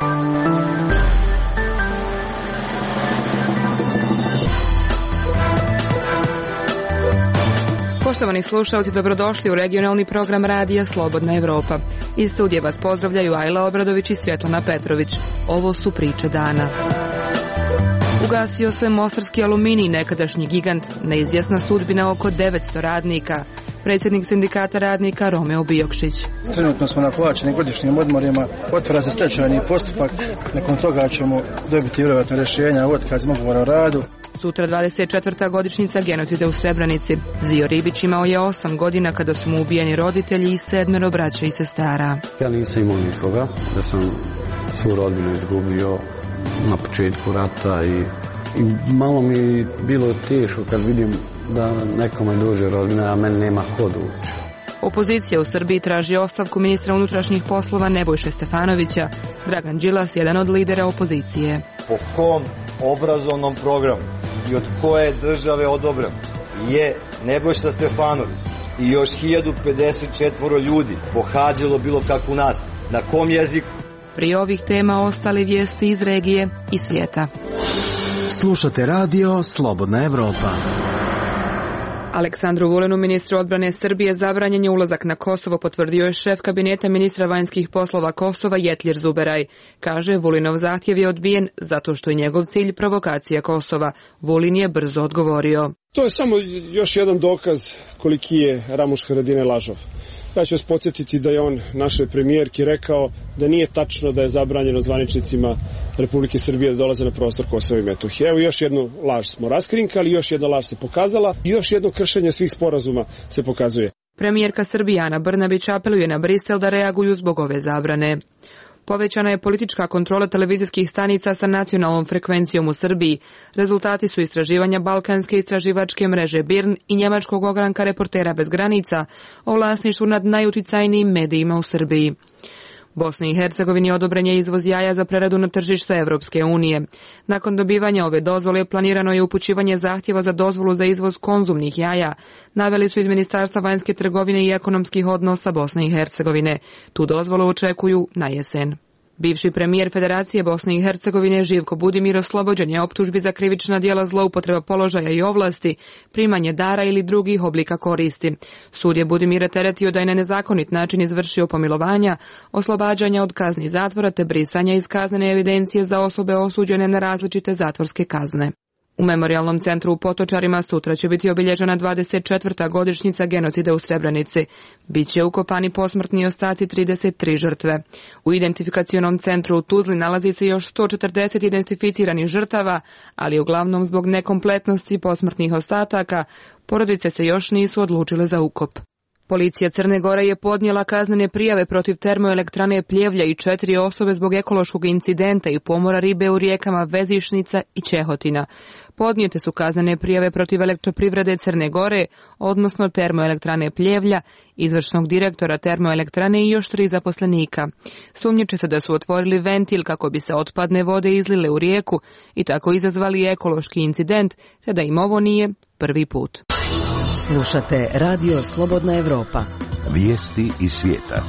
Poštovani slušalci, dobrodošli u regionalni program radija Slobodna Evropa. Iz studija vas pozdravljaju Ajla Obradović i Svjetlana Petrović. Ovo su priče dana. Ugasio se mostarski aluminij, nekadašnji gigant, neizvjesna sudbina oko 900 radnika. Predsjednik sindikata radnika Romeo Bijokšić. Trenutno smo na plaćenim godišnjim odmorima, otvara se stečajni postupak, nakon toga ćemo dobiti vjerojatno rješenja o otkazima ugovora o radu. Sutra 24. godišnjica genocida u Srebrenici. Zio Ribić imao je 8 godina kada su mu ubijeni roditelji i 7 braće i sestara. Ja nisam imao nikoga, da sam svu rodbinu izgubio na početku rata i malo mi bilo teško kad vidim da nekome dođe rodbina, a meni nema ko doći. Opozicija u Srbiji traži ostavku ministra unutrašnjih poslova Nebojše Stefanovića. Dragan Đilas, jedan od lidera opozicije. Po kom obrazovnom programu i od koje države odobren je Nebojša Stefanović i još 1054 ljudi pohađalo bilo kakvu nastavu? Na kom jeziku? Prije ovih tema ostali vijesti iz regije i svijeta. Slušate radio Slobodna Evropa. Aleksandru Vulinu, ministru odbrane Srbije, zabranjen je ulazak na Kosovo, potvrdio je šef kabineta ministra vanjskih poslova Kosova Jetlir Zuberaj. Kaže, Vulinov zahtjev je odbijen zato što je njegov cilj provokacija Kosova. Vulin je brzo odgovorio. To je samo još jedan dokaz koliki je Ramuš Haradinaj lažov. Ja ću vas podsjetiti da je on našoj premijerki rekao da nije tačno da je zabranjeno zvaničnicima Republike Srbije da dolaze na prostor Kosova i Metohije. Evo još jednu laž smo raskrinkali, još jedna laž se pokazala i još jedno kršenje svih sporazuma se pokazuje. Premijerka Srbije Ana Brnabić apeluje na Brisel da reaguju zbog ove zabrane. Povećana je politička kontrola televizijskih stanica sa nacionalnom frekvencijom u Srbiji. Rezultati su istraživanja balkanske istraživačke mreže BIRN i njemačkog ogranka Reportera bez granica o vlasništvu nad najuticajnijim medijima u Srbiji. Bosni i Hercegovini odobren je izvoz jaja za preradu na tržište Evropske unije. Nakon dobivanja ove dozvole planirano je upućivanje zahtjeva za dozvolu za izvoz konzumnih jaja, naveli su iz Ministarstva vanjske trgovine i ekonomskih odnosa Bosne i Hercegovine. Tu dozvolu očekuju na jesen. Bivši premijer Federacije Bosne i Hercegovine Živko Budimir oslobođen je optužbi za krivična djela zloupotreba položaja i ovlasti, primanje dara ili drugih oblika koristi. Sud je Budimira teretio da je na nezakonit način izvršio pomilovanja, oslobađanja od kazni zatvora te brisanja iz kaznene evidencije za osobe osuđene na različite zatvorske kazne. U Memorijalnom centru u Potočarima sutra će biti obilježena 24. godišnjica genocida u Srebrenici. Biće ukopani posmrtni ostaci 33 žrtve. U identifikacionom centru u Tuzli nalazi se još 140 identificiranih žrtava, ali uglavnom zbog nekompletnosti posmrtnih ostataka, porodice se još nisu odlučile za ukop. Policija Crne Gore je podnijela kaznene prijave protiv termoelektrane Pljevlja i 4 osobe zbog ekološkog incidenta i pomora ribe u rijekama Vezišnica i Čehotina. Podnijete su kaznene prijave protiv Elektroprivrede Crne Gore, odnosno termoelektrane Pljevlja, izvršnog direktora termoelektrane i još 3 zaposlenika. Sumnjiče se da su otvorili ventil kako bi se otpadne vode izlile u rijeku i tako izazvali ekološki incident, te da im ovo nije prvi put. Slušate radio Slobodna Evropa. Vijesti iz svijeta.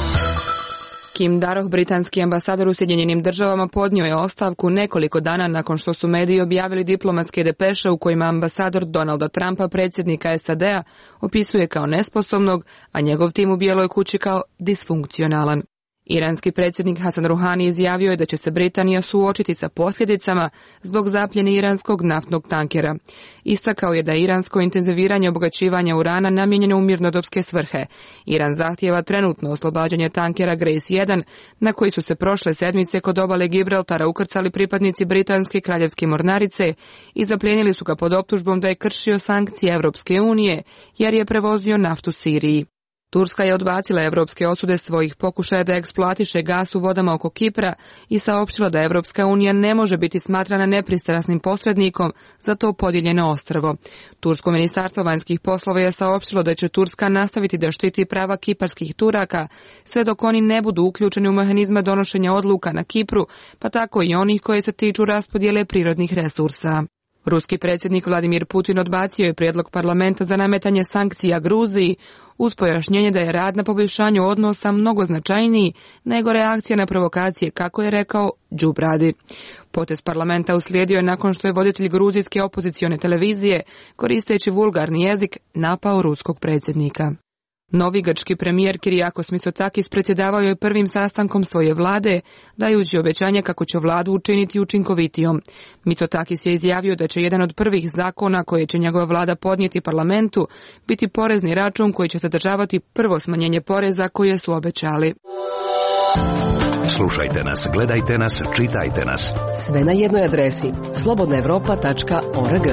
Kim Darroch, britanski ambasador u Sjedinjenim Državama, podnio je ostavku nekoliko dana nakon što su mediji objavili diplomatske depeše u kojima ambasador Donalda Trumpa, predsjednika SAD-a, opisuje kao nesposobnog, a njegov tim u Bijeloj kući kao disfunkcionalan. Iranski predsjednik Hasan Ruhani izjavio je da će se Britanija suočiti sa posljedicama zbog zapljene iranskog naftnog tankera. Istakao je da je iransko intenziviranje obogaćivanja urana namijenjeno u mirnodopske svrhe. Iran zahtijeva trenutno oslobađanje tankera Grace 1, na koji su se prošle sedmice kod obale Gibraltara ukrcali pripadnici britanske kraljevske mornarice i zaplijenili su ga pod optužbom da je kršio sankcije Evropske unije jer je prevozio naftu Siriji. Turska je odbacila evropske osude svojih pokušaja da eksploatiše gas u vodama oko Kipra i saopćila da Evropska unija ne može biti smatrana nepristrasnim posrednikom za to podijeljeno ostrvo. Tursko ministarstvo vanjskih poslova je saopćilo da će Turska nastaviti da štiti prava kiparskih Turaka sve dok oni ne budu uključeni u mehanizme donošenja odluka na Kipru, pa tako i onih koje se tiču raspodjele prirodnih resursa. Ruski predsjednik Vladimir Putin odbacio je prijedlog parlamenta za nametanje sankcija Gruziji uz pojašnjenje da je rad na poboljšanju odnosa mnogo značajniji nego reakcija na provokacije, kako je rekao đubradi. Potez parlamenta uslijedio je nakon što je voditelj gruzijske opozicione televizije, koristeći vulgarni jezik, napao ruskog predsjednika. Novi grčki premijer Kyriakos Mitsotakis predsjedavao je prvim sastankom svoje vlade, dajući obećanje kako će vladu učiniti učinkovitijom. Mitsotakis je izjavio da će jedan od prvih zakona koje će njegova vlada podnijeti parlamentu biti porezni račun koji će sadržavati prvo smanjenje poreza koje su obećali. Slušajte nas, gledajte nas, čitajte nas. Sve na jednoj adresi slobodnaevropa.org.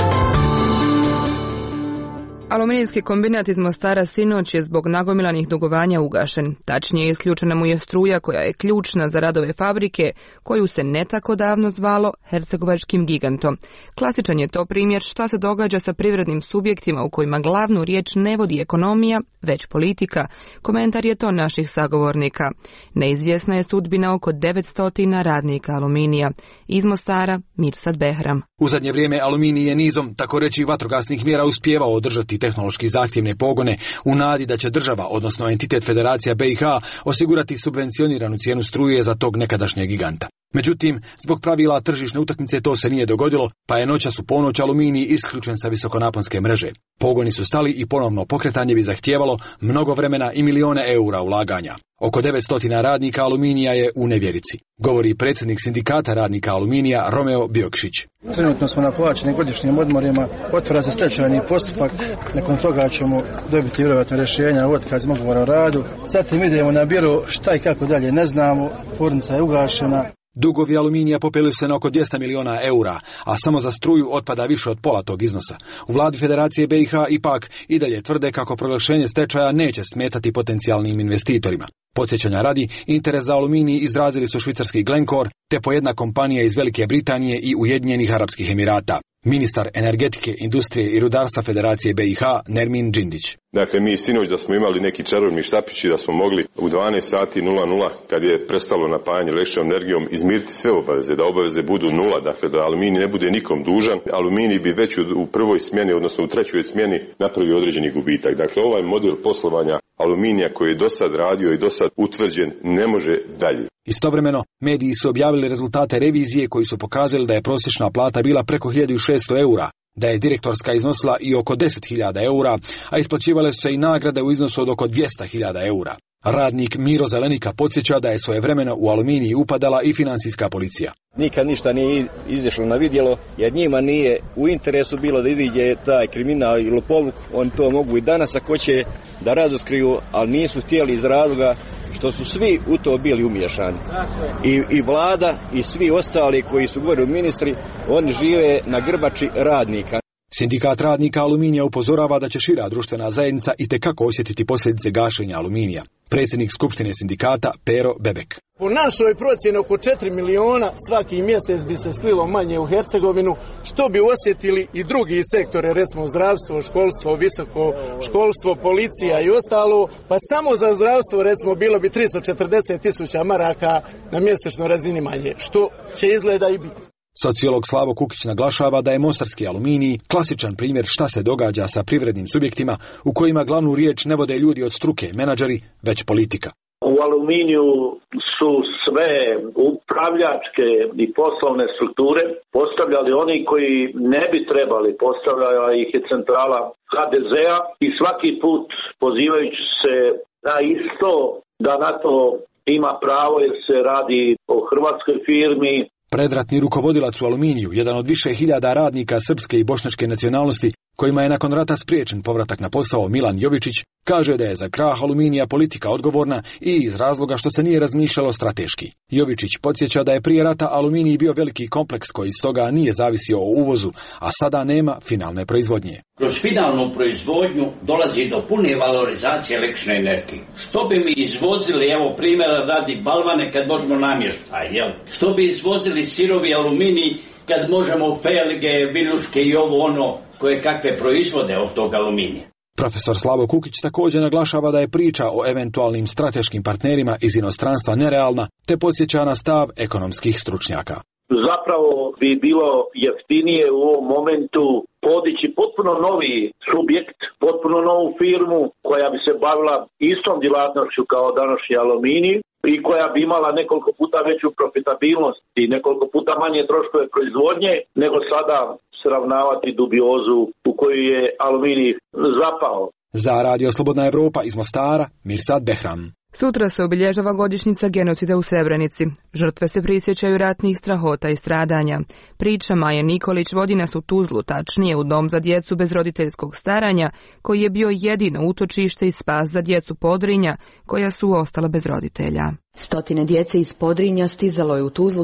Aluminijski kombinat iz Mostara sinoć je zbog nagomilanih dugovanja ugašen. Tačnije, isključena mu je struja koja je ključna za radove fabrike, koju se ne tako davno zvalo hercegovačkim gigantom. Klasičan je to primjer šta se događa sa privrednim subjektima u kojima glavnu riječ ne vodi ekonomija, već politika. Komentar je to naših sagovornika. Neizvjesna je sudbina oko 900 radnika aluminija. Iz Mostara, Mirsad Behram. U zadnje vrijeme aluminij je nizom, tako reći, vatrogasnih mjera uspijevao održati tehnološki zahtjevne pogone u nadi da će država, odnosno entitet Federacija BiH, osigurati subvencioniranu cijenu struje za tog nekadašnjeg giganta. Međutim, zbog pravila tržišne utakmice to se nije dogodilo, pa je noćas u ponoć aluminij isključen sa visokonaponske mreže. Pogoni su stali i ponovno pokretanje bi zahtijevalo mnogo vremena i milijone eura ulaganja. Oko 900 radnika aluminija je u nevjerici, govori predsjednik sindikata radnika aluminija Romeo Biokšić. Trenutno smo na plaćenim godišnjim odmorima, otvara se stečajni postupak, nakon toga ćemo dobiti vjerojatno rješenja o otkazu ugovora o radu. Zatim idemo na biro, šta i kako dalje ne znamo, tvornica je ugašena. Dugovi aluminija popeli se na oko 200 miliona eura, a samo za struju otpada više od pola tog iznosa. U vladi Federacije BiH ipak i dalje tvrde kako proglašenje stečaja neće smetati potencijalnim investitorima. Podsjećanja radi, interes za aluminij izrazili su švicarski Glencore, te po jedna kompanija iz Velike Britanije i Ujedinjenih Arapskih Emirata. Ministar energetike, industrije i rudarstva Federacije BiH Nermin Džindić. Dakle, mi sinoć da smo imali neki čarobni štapić i da smo mogli u 12:00 kad je prestalo napajanje električnom energijom izmiriti sve obaveze, da obaveze budu nula, dakle da aluminij ne bude nikom dužan. Aluminij bi već u prvoj smjeni, odnosno u trećoj smjeni napravio određeni gubitak. Dakle, ovaj model poslovanja aluminija koji je do sad radio i do sad utvrđen ne može dalje. Istovremeno, mediji su objavili rezultate revizije koji su pokazali da je prosječna plata bila preko 1600 eura, da je direktorska iznosila i oko 10.000 eura, a isplaćivale su se i nagrade u iznosu od oko 200.000 eura. Radnik Miro Zelenika podsjeća da je svojevremeno u aluminiji upadala i financijska policija. Nikad ništa nije izašlo na vidjelo, jer njima nije u interesu bilo da iziđe taj kriminal i lopovluk. Oni to mogu i danas ako će da razotkriju, ali nisu htjeli iz razloga što su svi u to bili umiješani. I vlada i svi ostali koji su govorili ministri, oni žive na grbači radnika. Sindikat radnika aluminija upozorava da će šira društvena zajednica itekako osjetiti posljedice gašenja aluminija. Predsjednik skupštine sindikata Pero Bebek. Po našoj procjeni oko 4 miliona svaki mjesec bi se slilo manje u Hercegovinu, što bi osjetili i drugi sektore, recimo zdravstvo, školstvo, visoko školstvo, policija i ostalo, pa samo za zdravstvo recimo bilo bi 340.000 maraka na mjesečnoj razini manje, što će izgleda i biti. Sociolog Slavo Kukić naglašava da je mostarski aluminij klasičan primjer šta se događa sa privrednim subjektima u kojima glavnu riječ ne vode ljudi od struke, menadžeri, već politika. U aluminiju su sve upravljačke i poslovne strukture postavljali oni koji ne bi trebali, postavljala ih je centrala HDZ-a i svaki put pozivajući se na isto da na to ima pravo jer se radi o hrvatskoj firmi. Predratni rukovodilac u aluminiju, jedan od više hiljada radnika srpske i bošnjačke nacionalnosti, kojima je nakon rata spriječen povratak na posao, Milan Jovičić, kaže da je za krah aluminija politika odgovorna i iz razloga što se nije razmišljalo strateški. Jovičić podsjeća da je prije rata aluminij bio veliki kompleks koji stoga nije zavisio o uvozu, a sada nema finalne proizvodnje. Kroz finalnu proizvodnju dolazi do pune valorizacije električne energije. Što bi mi izvozili, evo primjera radi balvane kad možemo namještaj, jel? Što bi izvozili sirovi aluminij kad možemo felge, viljuške i ovo ono koje kakve proizvode od tog aluminija. Profesor Slavo Kukić također naglašava da je priča o eventualnim strateškim partnerima iz inostranstva nerealna, te podsjeća na stav ekonomskih stručnjaka. zapravo bi bilo jeftinije u ovom momentu podići potpuno novi subjekt, potpuno novu firmu koja bi se bavila istom djelatnošću kao današnji Aluminij i koja bi imala nekoliko puta veću profitabilnost i nekoliko puta manje troškove proizvodnje nego sada sravnavati dubiozu u koju je Aluminij zapao. Za Radio Slobodna Evropa iz Mostara, Mirsad Behram. Sutra se obilježava godišnjica genocida u Srebrenici. Žrtve se prisjećaju ratnih strahota i stradanja. Priča Maje Nikolić vodi nas u Tuzlu, tačnije u dom za djecu bez roditeljskog staranja, koji je bio jedino utočište i spas za djecu Podrinja, koja su ostala bez roditelja. Stotine djece iz Podrinja stizalo je u Tuzlu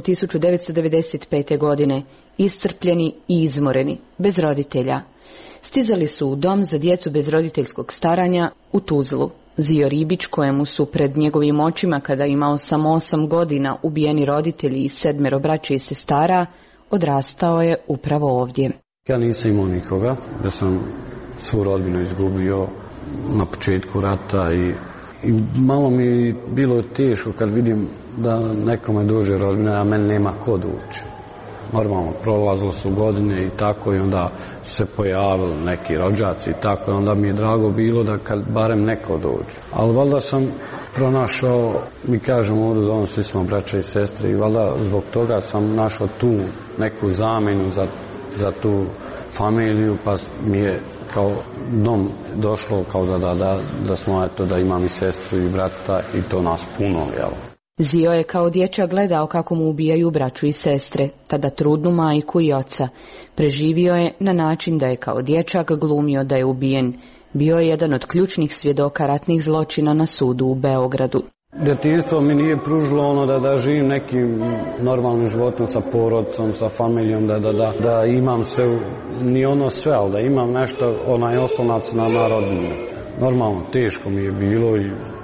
1995. godine, iscrpljeni i izmoreni, bez roditelja. Stizali su u dom za djecu bez roditeljskog staranja u Tuzlu. Zio Ribić, kojemu su pred njegovim očima, kada je imao samo 8 godina, ubijeni roditelji i 7 braće i sestara, odrastao je upravo ovdje. Ja nisam imao nikoga, da sam svu rodbinu izgubio na početku rata i malo mi bilo teško kad vidim da nekome dođe rodbina, a meni nema ko doći. Normalno, prolazilo su godine i tako i onda su se pojavili neki rođaci i tako i onda mi je drago bilo da kad barem neko dođe. Ali valjda sam pronašao, mi kažemo ovdje da svi smo braća i sestre i valjda zbog toga sam našao tu neku zamjenu za tu familiju pa mi je kao dom došlo kao da smo eto da imam i sestru i brata i to nas puno, jel? Zio je kao dječak gledao kako mu ubijaju braću i sestre, tada trudnu majku i oca. Preživio je na način da je kao dječak glumio da je ubijen. Bio je jedan od ključnih svjedoka ratnih zločina na sudu u Beogradu. Djetinjstvo mi nije pružilo ono da živim nekim normalnim životom sa porodcom, sa familijom, da imam sve, ni ono sve, ali da imam nešto, onaj oslonac na rodinu. Normalno, teško mi je bilo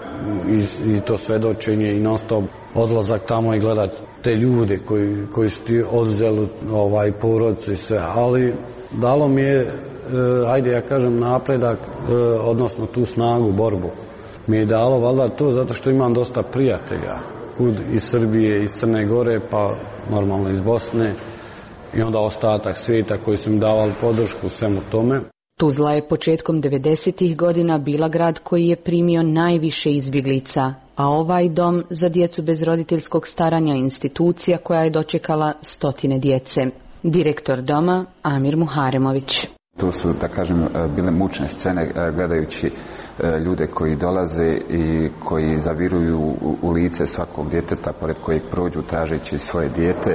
i to svedočenje i non stop odlazak tamo i gledat te ljude koji su ti oduzeli porodcu i sve, ali dalo mi je, ajde ja kažem, napredak, odnosno tu snagu, borbu. Mi je dalo valjda to zato što imam dosta prijatelja, kud iz Srbije, iz Crne Gore, pa normalno iz Bosne i onda ostatak svijeta koji su mi davali podršku svemu tome. Tuzla je početkom 90. godina bila grad koji je primio najviše izbjeglica, a ovaj dom za djecu bez roditeljskog staranja je institucija koja je dočekala stotine djece. Direktor doma Amir Muharemović. To su, da kažem, bile mučne scene gledajući ljude koji dolaze i koji zaviruju u lice svakog djeteta pored kojeg prođu tražeći svoje dijete.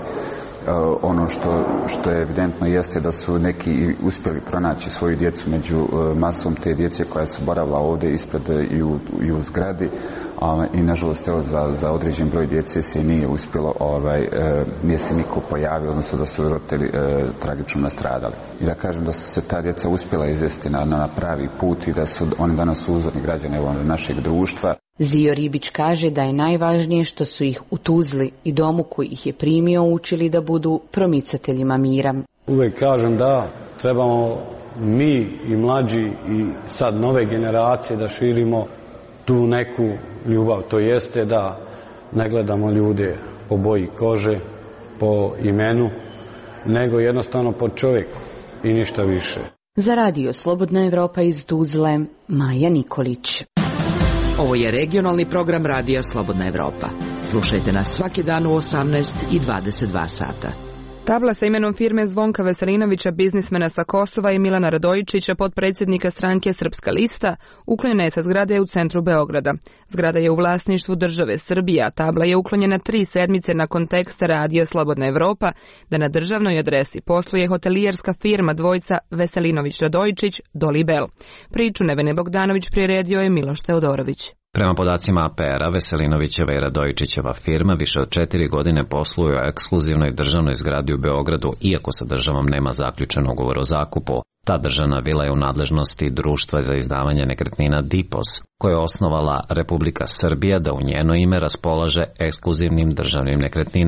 Ono što je evidentno jeste da su neki uspjeli pronaći svoju djecu među masom te djece koja su boravila ovdje ispred i u zgradi i nažalost za određen broj djece se nije uspjelo, nije se niko pojavio, odnosno da su roditelji tragično nastradali. I da kažem da su se ta djeca uspjela izvesti na pravi put i da su oni danas uzorni građani našeg društva. Zio Ribić kaže da je najvažnije što su ih u Tuzli i domu koji ih je primio učili da budu promicateljima mira. Uvijek kažem da trebamo mi i mlađi i sad nove generacije da širimo tu neku ljubav. To jeste da ne gledamo ljude po boji kože, po imenu, nego jednostavno po čovjeku i ništa više. Za Radio Slobodna Evropa iz Tuzle, Maja Nikolić. Ovo je regionalni program Radija Slobodna Evropa. Slušajte nas svaki dan u 18 i 22 sata. Tabla sa imenom firme Zvonka Veselinovića, biznismena sa Kosova, i Milana Radojičića, potpredsjednika stranke Srpska lista, uklonjena je sa zgrade u centru Beograda. Zgrada je u vlasništvu države Srbije, a tabla je uklonjena 3 sedmice nakon teksta Radija Slobodna Evropa da na državnoj adresi posluje hotelijerska firma dvojca Veselinović-Radojičić Dolibel. Priču Nevene Bogdanović priredio je Miloš Teodorović. Prema podacima APR-a, Veselinovićeva i Radojičićeva firma više od 4 godine posluju u ekskluzivnoj državnoj zgradi u Beogradu, iako sa državom nema zaključen ugovor o zakupu. Ta državna vila je u nadležnosti Društva za izdavanje nekretnina DIPOS, koje je osnovala Republika Srbija da u njeno ime raspolaže ekskluzivnim državnim nekretninama.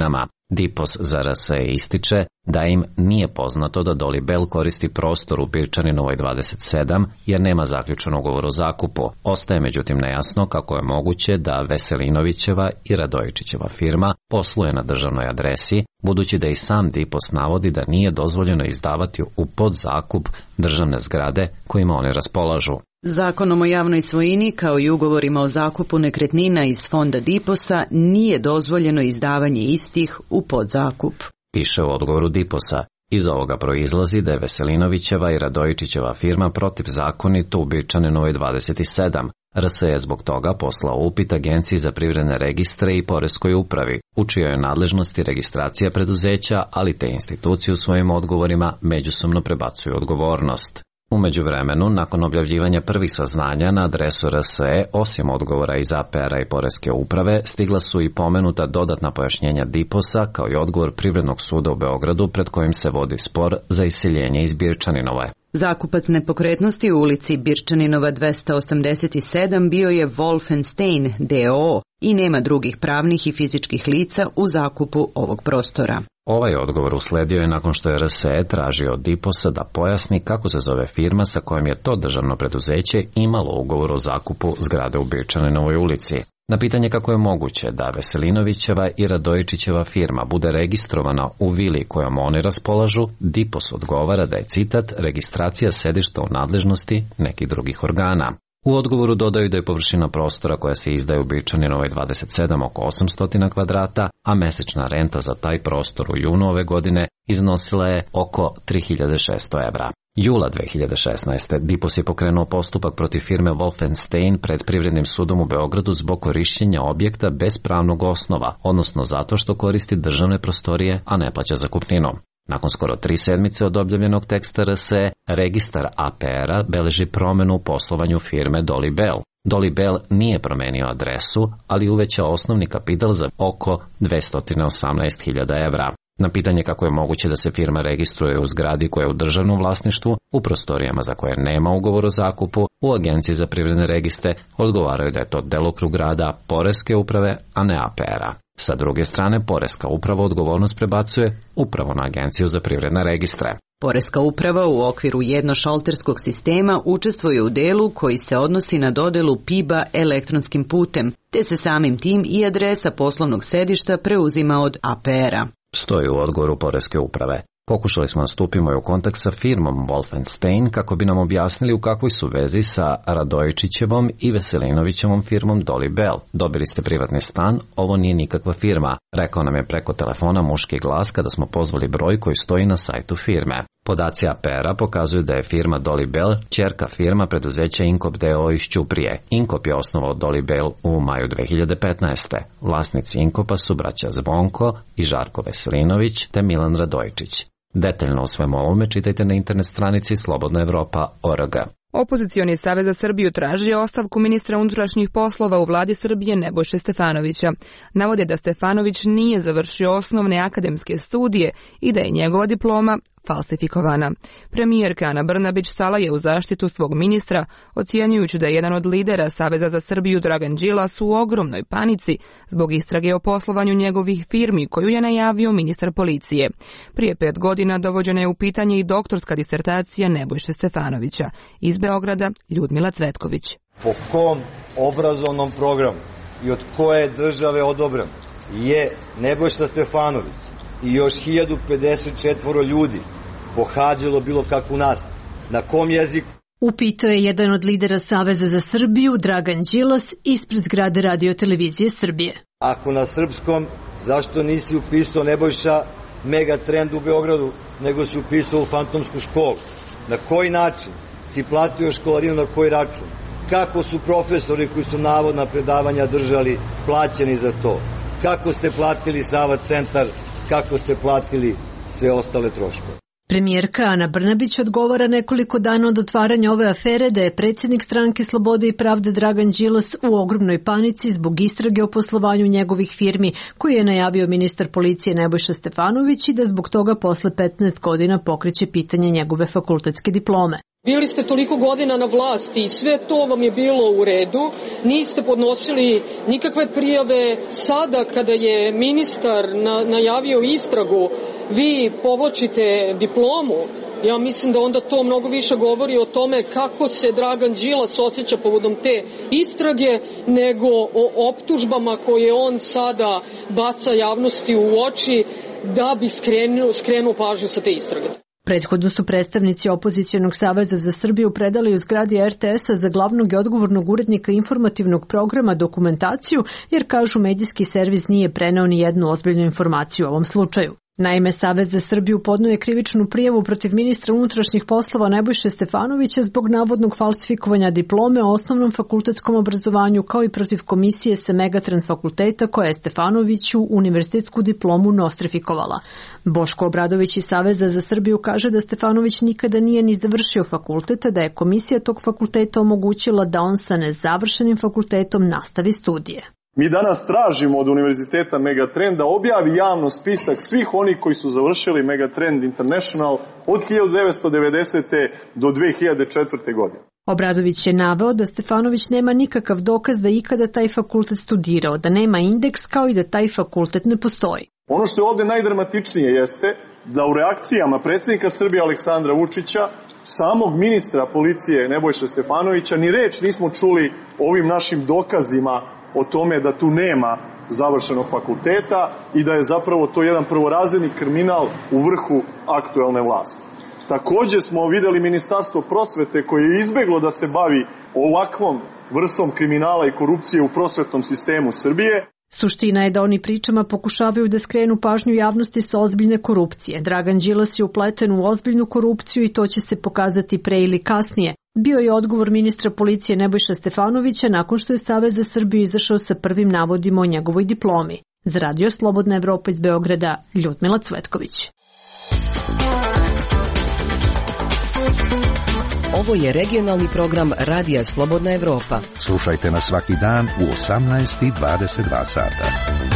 Dipos za RSE ističe da im nije poznato da Dolibel koristi prostor u Birčaninovoj 27 jer nema zaključen ugovor o zakupu. Ostaje međutim nejasno kako je moguće da Veselinovićeva i Radojičićeva firma posluje na državnoj adresi, budući da i sam Dipos navodi da nije dozvoljeno izdavati u podzakup državne zgrade kojima oni raspolažu. Zakonom o javnoj svojini, kao i ugovorima o zakupu nekretnina iz fonda Diposa, nije dozvoljeno izdavanje istih u podzakup. Piše u odgovoru Diposa. Iz ovoga proizlazi da je Veselinovićeva i Radojičićeva firma protivzakonito u Birčaninovoj 27. RSE je zbog toga poslao upit Agenciji za privredne registre i Poreskoj upravi, u čijoj je nadležnosti registracija preduzeća, ali te institucije u svojim odgovorima međusobno prebacuju odgovornost. U međuvremenu, nakon objavljivanja prvih saznanja na adresu RSE, osim odgovora iz APR-a i Poreske uprave, stigla su i pomenuta dodatna pojašnjenja Diposa, kao i odgovor Privrednog suda u Beogradu pred kojim se vodi spor za iseljenje iz Birčaninove. Zakupac nepokretnosti u ulici Birčaninova 287 bio je Wolfenstein d.o.o. i nema drugih pravnih i fizičkih lica u zakupu ovog prostora. Ovaj odgovor usledio je nakon što je RSE tražio od Diposa da pojasni kako se zove firma sa kojom je to državno preduzeće imalo ugovor o zakupu zgrade u Birčaninovoj ulici. Na pitanje kako je moguće da Veselinovićeva i Radojičićeva firma bude registrovana u vili kojom oni raspolažu, Dipos odgovara da je, citat, registracija sedišta u nadležnosti nekih drugih organa. U odgovoru dodaju da je površina prostora koja se izdaje u Birčaninovoj 27 oko 800 kvadrata, a mesečna renta za taj prostor u junu ove godine iznosila je oko 3600 evra. Jula 2016. Dipos je pokrenuo postupak protiv firme Wolfenstein pred Privrednim sudom u Beogradu zbog korišćenja objekta bez pravnog osnova, odnosno zato što koristi državne prostorije, a ne plaća zakupninu. Nakon skoro 3 sedmice od objavljenog teksta RSE, registar APR-a beleži promenu u poslovanju firme Dolibel. Dolibel nije promenio adresu, ali uvećao osnovni kapital za oko 218.000 evra. Na pitanje kako je moguće da se firma registruje u zgradi koja je u državnom vlasništvu, u prostorijama za koje nema ugovor o zakupu, u Agenciji za privredne registre odgovaraju da je to delokrug rada Poreske uprave, a ne APR-a. Sa druge strane, Poreska uprava odgovornost prebacuje upravo na Agenciju za privredne registre. Poreska uprava u okviru jednošalterskog sistema učestvuje u delu koji se odnosi na dodelu PIB-a elektronskim putem, te se samim tim i adresa poslovnog sedišta preuzima od APR-a. Stoji u odgovoru Poreske uprave. Pokušali smo da stupimo u kontakt sa firmom Wolfenstein kako bi nam objasnili u kakvoj su vezi sa Radojičićevom i Veselinovićevom firmom Dolibel. Dobili ste privatni stan, ovo nije nikakva firma, rekao nam je preko telefona muški glas kada smo pozvali broj koji stoji na sajtu firme. Podaci APR-a pokazuju da je firma Dolibel ćerka firma preduzeća Inkop d.o.o. iz Ćuprije. Inkop je osnovao Dolibel u maju 2015. Vlasnici Inkopa su braća Zvonko i Žarko Veselinović te Milan Radojičić. Detaljno o svemu ovome čitajte na internet stranici slobodnaevropa.org. Opozicioni savez za Srbiju traži ostavku ministra unutrašnjih poslova u vladi Srbije Nebojše Stefanovića. Navode da Stefanović nije završio osnovne akademske studije i da je njegova diploma falsifikovana. Premijerka Ana Brnabić stala je u zaštitu svog ministra, ocjenjujući da je jedan od lidera Saveza za Srbiju Dragan Đilas u ogromnoj panici zbog istrage o poslovanju njegovih firmi koju je najavio ministar policije. Prije 5 godina dovođena je u pitanje i doktorska disertacija Nebojše Stefanovića. Iz Beograda Ljudmila Cvetković. Po kom obrazovnom programu i od koje države odobren je Nebojša Stefanović i još 1054 ljudi pohađalo bilo kakvu nastavu? Na kom jeziku? Upitao je jedan od lidera Saveza za Srbiju, Dragan Đilas, ispred zgrade Radio-televizije Srbije. Ako na srpskom, zašto nisi upisao Nebojša Megatrend u Beogradu, nego si upisao u fantomsku školu? Na koji način si platio školarinu, na koji račun? Kako su profesori koji su navodna predavanja držali plaćeni za to? Kako ste platili Sava centar? Kako ste platili sve ostale troškove? Premijerka Ana Brnabić odgovara nekoliko dana od otvaranja ove afere da je predsjednik Stranke Slobode i pravde Dragan Đilas u ogromnoj panici zbog istrage o poslovanju njegovih firmi koju je najavio ministar policije Nebojša Stefanović i da zbog toga posle 15 godina pokreće pitanje njegove fakultetske diplome. Bili ste toliko godina na vlasti i sve to vam je bilo u redu, niste podnosili nikakve prijave. Sada kada je ministar najavio istragu, vi povlačite diplomu. Ja mislim da onda to mnogo više govori o tome kako se Dragan Đilas osjeća povodom te istrage, nego o optužbama koje on sada baca javnosti u oči da bi skrenuo pažnju sa te istrage. Prethodno su predstavnici Opozicionog saveza za Srbiju predali u zgradi RTS-a za glavnog i odgovornog urednika informativnog programa dokumentaciju, jer kažu medijski servis nije preneo ni jednu ozbiljnu informaciju u ovom slučaju. Naime, Savez za Srbiju podnio je krivičnu prijavu protiv ministra unutrašnjih poslova Nebojše Stefanovića zbog navodnog falsifikovanja diplome o osnovnom fakultetskom obrazovanju, kao i protiv komisije sa Megatrend fakulteta koja je Stefanoviću univerzitetsku diplomu nostrifikovala. Boško Obradović iz Saveza za Srbiju kaže da Stefanović nikada nije ni završio fakultet, da je komisija tog fakulteta omogućila da on sa nezavršenim fakultetom nastavi studije. Mi danas tražimo od Univerziteta Megatrend da objavi javno spisak svih onih koji su završili Megatrend International od 1990. do 2004. godine. Obradović je naveo da Stefanović nema nikakav dokaz da ikada taj fakultet studirao, da nema indeks kao i da taj fakultet ne postoji. Ono što je ovdje najdramatičnije jeste da u reakcijama predsjednika Srbije Aleksandra Vučića, samog ministra policije Nebojše Stefanovića, ni reč nismo čuli o ovim našim dokazima o tome da tu nema završenog fakulteta i da je zapravo to jedan prvorazredni kriminal u vrhu aktuelne vlasti. Također smo vidjeli Ministarstvo prosvete koje je izbjeglo da se bavi ovakvom vrstom kriminala i korupcije u prosvetnom sistemu Srbije. Suština je da oni pričama pokušavaju da skrenu pažnju javnosti sa ozbiljne korupcije. Dragan Đilas je upleten u ozbiljnu korupciju i to će se pokazati pre ili kasnije. Bio je odgovor ministra policije Nebojša Stefanovića nakon što je Savez za Srbiju izašao sa prvim navodima o njegovoj diplomi. Za Radio Slobodna Evropa iz Beograda, Ljudmila Cvetković. Ovo je regionalni program Radija Slobodna Evropa. Slušajte nas svaki dan u 18:22 sata.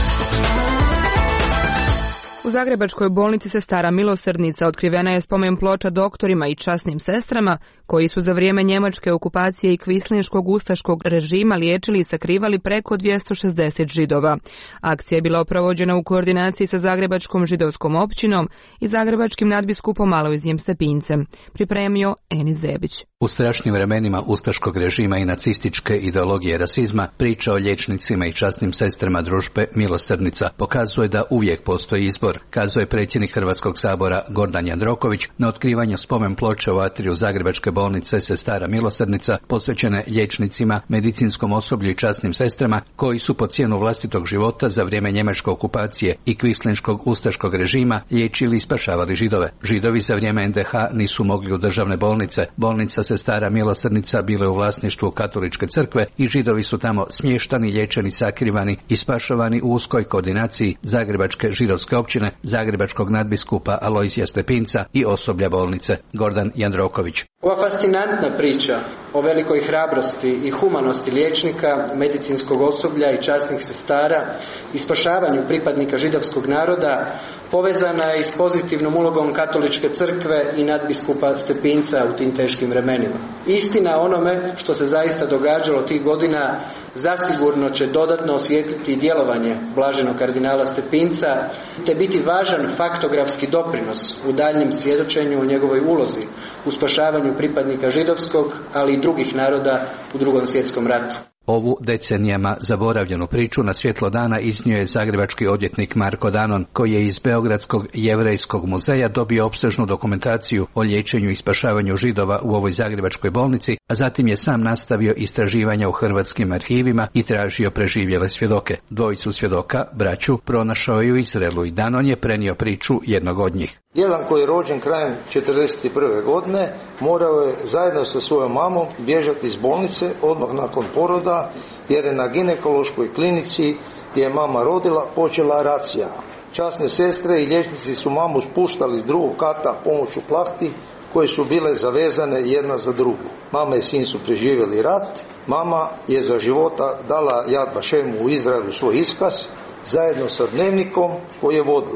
U Zagrebačkoj bolnici Sestara Milosrdnica otkrivena je spomen ploča doktorima i časnim sestrama koji su za vrijeme njemačke okupacije i kvislinškog ustaškog režima liječili i sakrivali preko 260 Židova. Akcija je bila provođena u koordinaciji sa Zagrebačkom židovskom općinom i Zagrebačkim nadbiskupom Alojzijem Stepincem. Pripremio Eni Zebić. U strašnim vremenima ustaškog režima i nacističke ideologije rasizma, priča o liječnicima i časnim sestrama družbe Milosrdnica pokazuje da uvijek postoji izbor, kazuje predsjednik Hrvatskog sabora Gordan Jandroković na otkrivanju spomen ploče u atriju Zagrebačke bolnice Sestara Milosrdnica posvećene liječnicima, medicinskom osoblju i časnim sestrama koji su po cijenu vlastitog života za vrijeme njemačke okupacije i kvislinškog ustaškog režima liječili i spašavali Židove. Židovi za vrijeme NDH nisu mogli u državne bolnice. Bolnica Sestara Milosrdnica bila je u vlasništvu Katoličke crkve i Židovi su tamo smještani, liječeni, sakrivani i spašavani u uskoj koordinaciji Zagrebačke židovske općine, Zagrebačkog nadbiskupa Alojzija Stepinca i osoblja bolnice. Gordan Jandroković. Ova fascinantna priča o velikoj hrabrosti i humanosti liječnika, medicinskog osoblja i časnih sestara i spašavanju pripadnika židovskog naroda povezana je i s pozitivnom ulogom Katoličke crkve i nadbiskupa Stepinca u tim teškim vremenima. Istina o onome što se zaista događalo tih godina zasigurno će dodatno osvijetliti djelovanje blaženog kardinala Stepinca te biti važan faktografski doprinos u daljnjem svjedočenju o njegovoj ulozi u spašavanju pripadnika židovskog, ali i drugih naroda u Drugom svjetskom ratu. Ovu decenijama zaboravljenu priču na svjetlo dana iznio je zagrebački odvjetnik Marko Danon, koji je iz Beogradskog jevrejskog muzeja dobio opsežnu dokumentaciju o liječenju i spašavanju Židova u ovoj zagrebačkoj bolnici, a zatim je sam nastavio istraživanja u hrvatskim arhivima i tražio preživjele svjedoke. Dvojicu svjedoka, braću, pronašao je u Izraelu i Danon je prenio priču jednog od njih. Jedan koji je rođen krajem 1941. godine morao je zajedno sa svojom mamom bježati iz bolnice odmah nakon poroda jer je na ginekološkoj klinici gdje je mama rodila počela racija. Časne sestre i liječnici su mamu spuštali s drugog kata pomoću plahti koje su bile zavezane jedna za drugu. Mama i sin su preživjeli rat. Mama je za života dala Yad Vašemu u Izraelu svoj iskaz zajedno sa dnevnikom koji je vodila.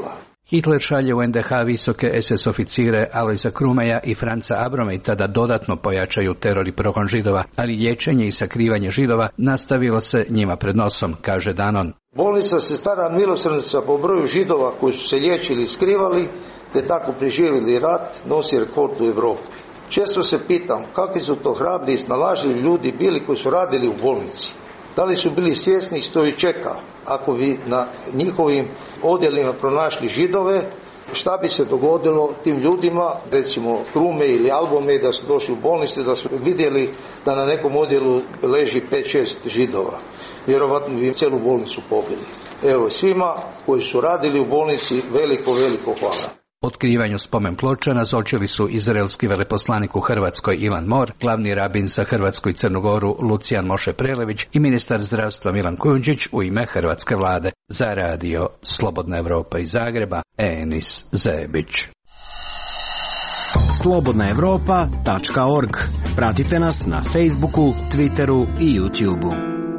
Hitler šalje u NDH visoke SS oficire Alojza Krumeja i Franca Abromejta da dodatno pojačaju teror i progon Židova, ali liječenje i sakrivanje Židova nastavilo se njima pred nosom, kaže Danon. Bolnica Sestara Milosrdnica po broju Židova koji su se liječili i skrivali, te tako preživjeli rat, nosi rekord u Europi. Često se pitam kakvi su to hrabri i snalažljivi ljudi bili koji su radili u bolnici. Da li su bili svjesni što ih čeka ako bi na njihovim odjelima pronašli Židove, šta bi se dogodilo tim ljudima, recimo Krume ili Albome, da su došli u bolnicu, da su vidjeli da na nekom odjelu leži 5-6 Židova. Vjerovatno bi cijelu bolnicu pobili. Evo, svima koji su radili u bolnici veliko hvala. Otkrivanju spomen ploča nazočili su izraelski veleposlanik u Hrvatskoj Ilan Mor, glavni rabin za Hrvatsku i Crnu Goru Lucijan Moše Prelević i ministar zdravstva Milan Kujundžić u ime hrvatske vlade. Za radio Slobodna Evropa iz Zagreba, Enis Zebić. slobodnaevropa.org. Pratite nas na Facebooku, Twitteru i YouTubeu.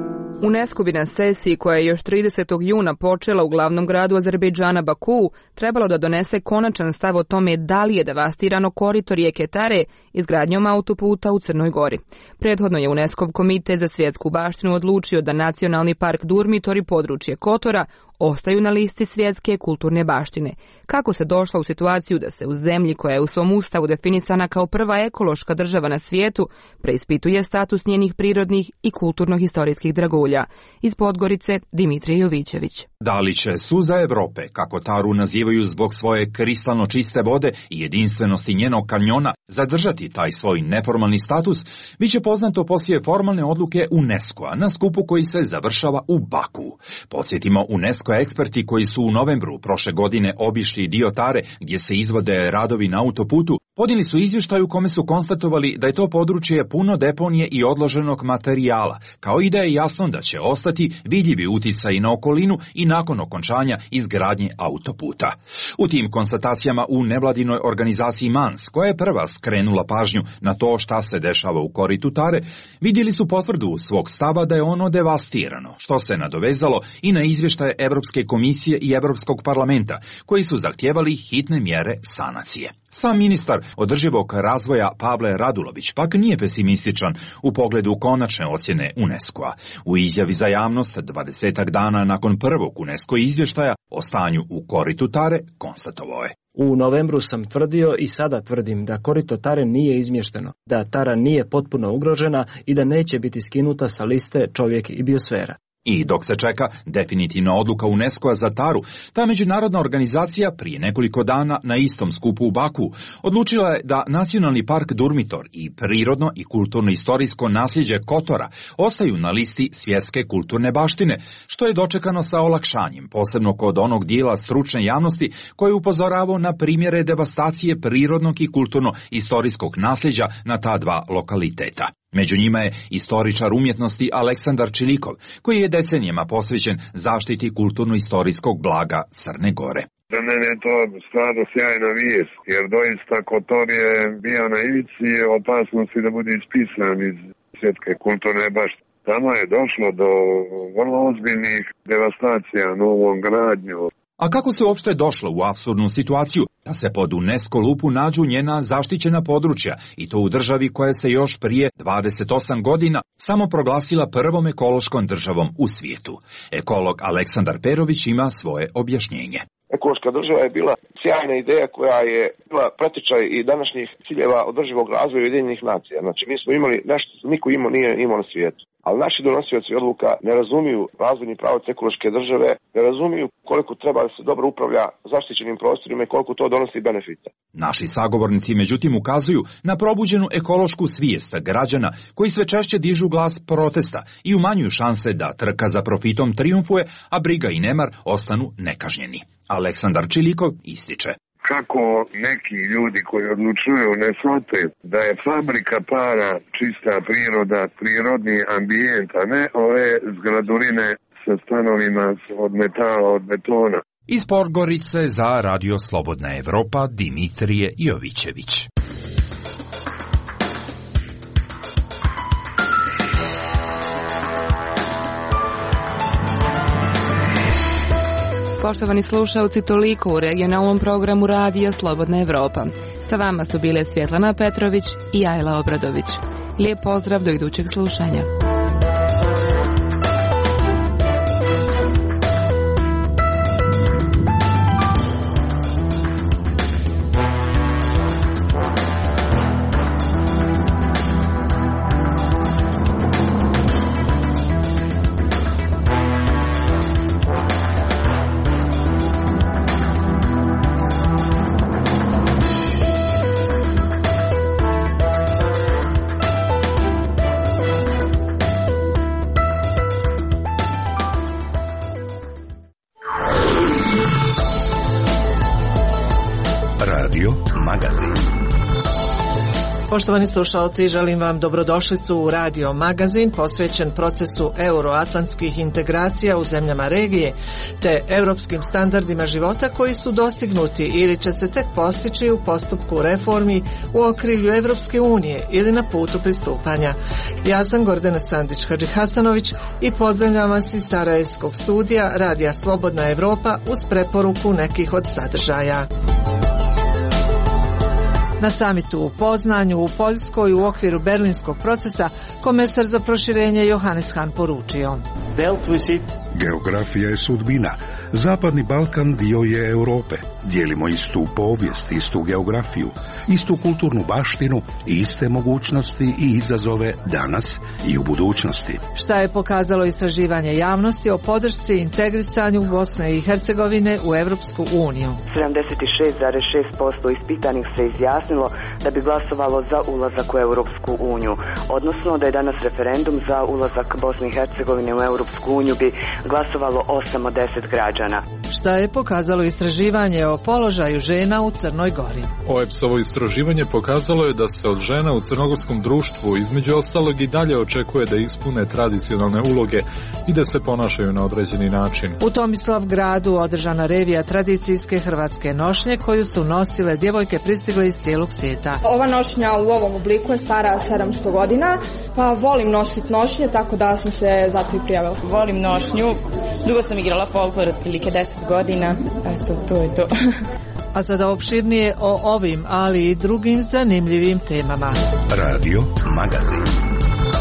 UNESCO bi na sesiji koja je još 30. juna počela u glavnom gradu Azerbejdžana Bakuu trebalo da donese konačan stav o tome da li je devastirano korito rijeke Tare izgradnjom autoputa u Crnoj Gori. Prethodno je UNESCO komitet za svjetsku baštinu odlučio da Nacionalni park Durmitor i područje Kotora ostaju na listi svjetske kulturne baštine. Kako se došla u situaciju da se u zemlji koja je u svom ustavu definisana kao prva ekološka država na svijetu preispituje status njenih prirodnih i kulturno-historijskih dragulja? Iz Podgorice Dimitrije Jovićević. Da li će suza Evrope, kako Taru nazivaju zbog svoje kristalno čiste vode i jedinstvenosti njenog kanjona, zadržati taj svoj neformalni status, bit će poznato poslije formalne odluke UNESCO-a na skupu koji se završava u Baku. Podsjetimo, UNESCO eksperti koji su u novembru prošle godine obišli dio Tare gdje se izvode radovi na autoputu, podnijeli su izvještaj u kome su konstatovali da je to područje puno deponije i odloženog materijala, kao i da je jasno da će ostati vidljivi uticaj na okolinu i nakon okončanja izgradnje autoputa. U tim konstatacijama u nevladinoj organizaciji MANS, koja je prva skrenula pažnju na to šta se dešava u koritu Tare, vidjeli su potvrdu svog stava da je ono devastirano, što se nadovezalo i na izvještaje Europske komisije i Europskog parlamenta, koji su zahtijevali hitne mjere sanacije. Sam ministar održivog razvoja Pavle Radulović pak nije pesimističan u pogledu konačne ocjene UNESCO-a. U izjavi za javnost 20 dana nakon prvog UNESCO izvještaja o stanju u koritu Tare konstatovao je: U novembru sam tvrdio i sada tvrdim da korito Tare nije izmješteno, da Tara nije potpuno ugrožena i da neće biti skinuta sa liste čovjek i biosfera. I dok se čeka definitivna odluka UNESCO-a za Taru, ta međunarodna organizacija prije nekoliko dana na istom skupu u Baku odlučila je da Nacionalni park Durmitor i prirodno i kulturno-istorijsko nasljeđe Kotora ostaju na listi svjetske kulturne baštine, što je dočekano sa olakšanjem, posebno kod onog dijela stručne javnosti koji je upozoravao na primjere devastacije prirodnog i kulturno-istorijskog nasljeđa na ta dva lokaliteta. Među njima je istoričar umjetnosti Aleksandar Čilikov, koji je decenijama posvećen zaštiti kulturno-istorijskog blaga Crne Gore. Za mene je to stvarno sjajna vijest, jer doista Kotor je bio na ivici opasnosti da bude ispisan iz svjetske kulturne baštine. Tamo je došlo do vrlo ozbiljnih devastacija novom gradnjom. A kako se uopšte došlo u apsurdnu situaciju da se pod UNESCO lupu nađu njena zaštićena područja, i to u državi koja se još prije 28 godina samo proglasila prvom ekološkom državom u svijetu? Ekolog Aleksandar Perović ima svoje objašnjenje. Ekološka država je bila sjajna ideja koja je bila pretečaj i današnjih ciljeva održivog razvoja Ujedinjenih nacija. Znači, mi smo imali nešto što niko nije imao na svijetu. Ali naši donosioci odluka ne razumiju razvojni pravac ekološke države, ne razumiju koliko treba da se dobro upravlja zaštićenim prostorima i koliko to donosi benefita. Naši sagovornici međutim ukazuju na probuđenu ekološku svijest građana koji sve češće dižu glas protesta i umanjuju šanse da trka za profitom trijumfuje, a briga i nemar ostanu nekažnjeni. Aleksandar Čilikov ističe: kako neki ljudi koji odlučuju ne shvate da je fabrika para čista priroda, prirodni ambijent, a ne ove zgradurine sa stanovima od metala, od betona. Iz Podgorice za Radio Slobodna Evropa Dimitrije Jovićević. Poštovani slušalci, toliko u regionalnom programu Radija Slobodna Evropa. Sa vama su bile Svjetlana Petrović i Ajla Obradović. Lijep pozdrav do idućeg slušanja. Poštovani slušalci, želim vam dobrodošlicu u Radio Magazin posvećen procesu euroatlantskih integracija u zemljama regije te europskim standardima života koji su dostignuti ili će se tek postići u postupku reformi u okrilju Evropske unije ili na putu pristupanja. Ja sam Gordana Sandić-Hadžihasanović i pozdravljam vas iz Sarajevskog studija Radija Slobodna Evropa uz preporuku nekih od sadržaja. Na samitu u Poznanju u Poljskoj u okviru berlinskog procesa komesar za proširenje Johannes Hahn poručio: Geografija je sudbina. Zapadni Balkan dio je Europe. Dijelimo istu povijest, istu geografiju, istu kulturnu baštinu i iste mogućnosti i izazove danas i u budućnosti. Šta je pokazalo istraživanje javnosti o podršci integrisanju Bosne i Hercegovine u Evropsku uniju? 76,6% ispitanih se izjasnilo da bi glasovalo za ulazak u Europsku uniju, odnosno da je danas referendum za ulazak Bosne i Hercegovine u Europsku uniju bi glasovalo 8 od 10 građana. Šta je pokazalo istraživanje o položaju žena u Crnoj Gori? OEBS-ovo istraživanje pokazalo je da se od žena u crnogorskom društvu između ostalog i dalje očekuje da ispune tradicionalne uloge i da se ponašaju na određeni način. U Tomislavgradu održana revija tradicijske hrvatske nošnje koju su nosile djevojke pristigle iz cijelog svijeta. Ova nošnja u ovom obliku je stara 700 godina, pa volim nositi nošnje, tako da sam se zato i prijavila. Volim nošnju, dugo sam igrala folklor, otprilike 10 godina, eto, to je to. A sada opširnije o ovim, ali i drugim zanimljivim temama. Radio Magazin.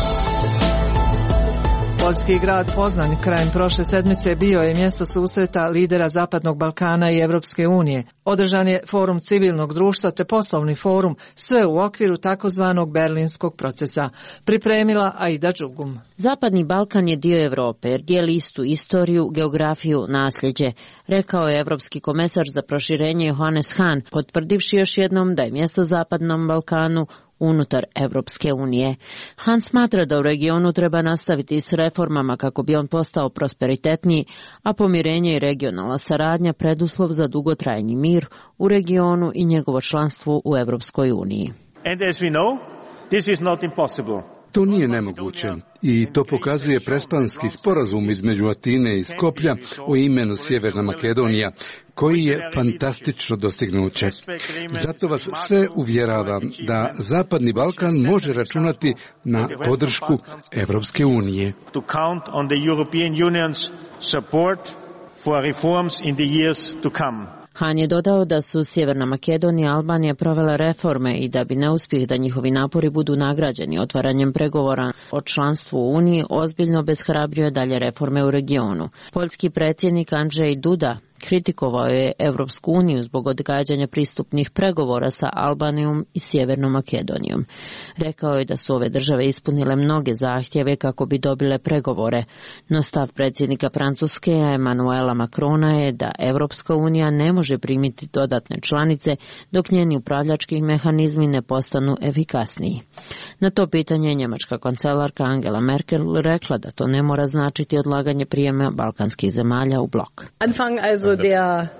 Poljski grad Poznanj krajem prošle sedmice bio je mjesto susreta lidera Zapadnog Balkana i Evropske unije. Održan je forum civilnog društva te poslovni forum, sve u okviru takozvanog berlinskog procesa. Pripremila Aida Đugum. Zapadni Balkan je dio Europe jer dijeli istu istoriju, geografiju, nasljeđe, rekao je Evropski komesar za proširenje Johannes Hahn, potvrdivši još jednom da je mjesto Zapadnom Balkanu unutar Evropske unije. Hahn smatra da u regionu treba nastaviti s reformama kako bi on postao prosperitetniji, a pomirenje i regionalna saradnja preduslov za dugotrajni mir u regionu i njegovo članstvo u Evropskoj uniji. And as we know, this is not impossible. To nije nemoguće i to pokazuje prespanski sporazum između Atine i Skoplja o imenu Sjeverna Makedonija, koji je fantastično dostignuće. Zato vas sve uvjeravam da Zapadni Balkan može računati na podršku Evropske unije. To count on the European Union's support for reforms in the years to come. Hahn je dodao da su Sjeverna Makedonija i Albanija provele reforme i da bi neuspjeh da njihovi napori budu nagrađeni otvaranjem pregovora o članstvu u Uniji ozbiljno obeshrabrio dalje reforme u regionu. Poljski predsjednik Andrzej Duda kritikovao je Evropsku uniju zbog odgađanja pristupnih pregovora sa Albanijom i Sjevernom Makedonijom. Rekao je da su ove države ispunile mnoge zahtjeve kako bi dobile pregovore, no stav predsjednika Francuske Emmanuela Macrona je da Evropska unija ne može primiti dodatne članice dok njeni upravljački mehanizmi ne postanu efikasniji. Na to pitanje je njemačka kancelarka Angela Merkel rekla da to ne mora značiti odlaganje prijema balkanskih zemalja u blok.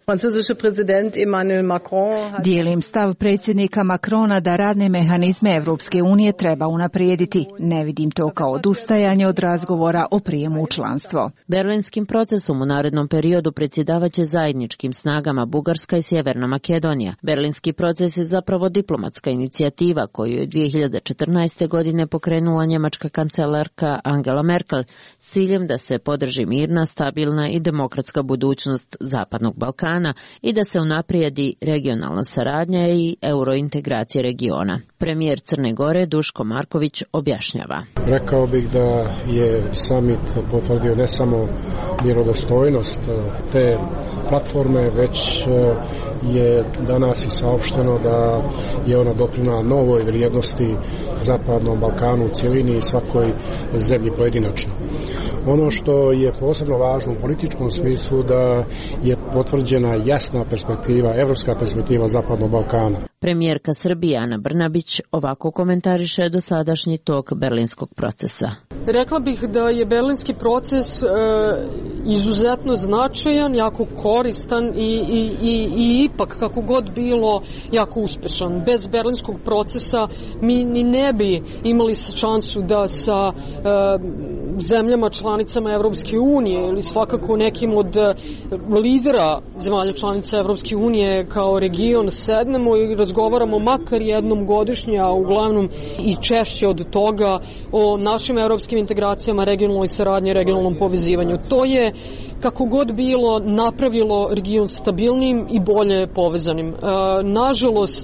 Dijelim stav predsjednika Macrona da radne mehanizme Evropske unije treba unaprijediti. Ne vidim to kao odustajanje od razgovora o prijemu u članstvo. Berlinskim procesom u narednom periodu predsjedavaće zajedničkim snagama Bugarska i Sjeverna Makedonija. Berlinski proces je zapravo diplomatska inicijativa koju je 2014. godine pokrenula njemačka kancelarka Angela Merkel s ciljem da se podrži mirna, stabilna i demokratska budućnost Zapadnog Balkana i da se unaprijedi regionalna saradnja i eurointegracija regiona. Premijer Crne Gore Duško Marković objašnjava. Rekao bih da je summit potvrdio ne samo vjerodostojnost te platforme, već je danas i saopšteno da je ona doprinijela novoj vrijednosti Zapadnom Balkanu u cjelini i svakoj zemlji pojedinačno. Ono što je posebno važno u političkom smislu da je potvrđena jasna perspektiva, evropska perspektiva Zapadnog Balkana. Premijerka Srbije Ana Brnabić ovako komentariše dosadašnji tok berlinskog procesa. Rekla bih da je berlinski proces izuzetno značajan, jako koristan i ipak kako god bilo jako uspešan. Bez berlinskog procesa mi ni ne bi imali šansu da sa zemljama članicama Evropske unije ili svakako nekim od lidera zemalja članica Evropske unije kao region sednemo i razgovaramo makar jednom godišnje, a uglavnom i češće od toga o našim evropskim integracijama, regionalnoj saradnji, regionalnom povezivanju. To je kako god bilo napravilo region stabilnim i bolje povezanim. Nažalost,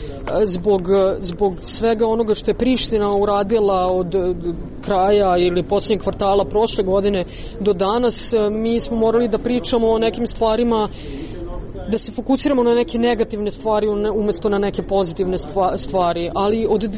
zbog svega onoga što je Priština uradila od kraja ili posljednjeg kvartala prošle godine do danas, mi smo morali da pričamo o nekim stvarima, da se fokusiramo na neke negativne stvari umjesto na neke pozitivne stvari. Ali od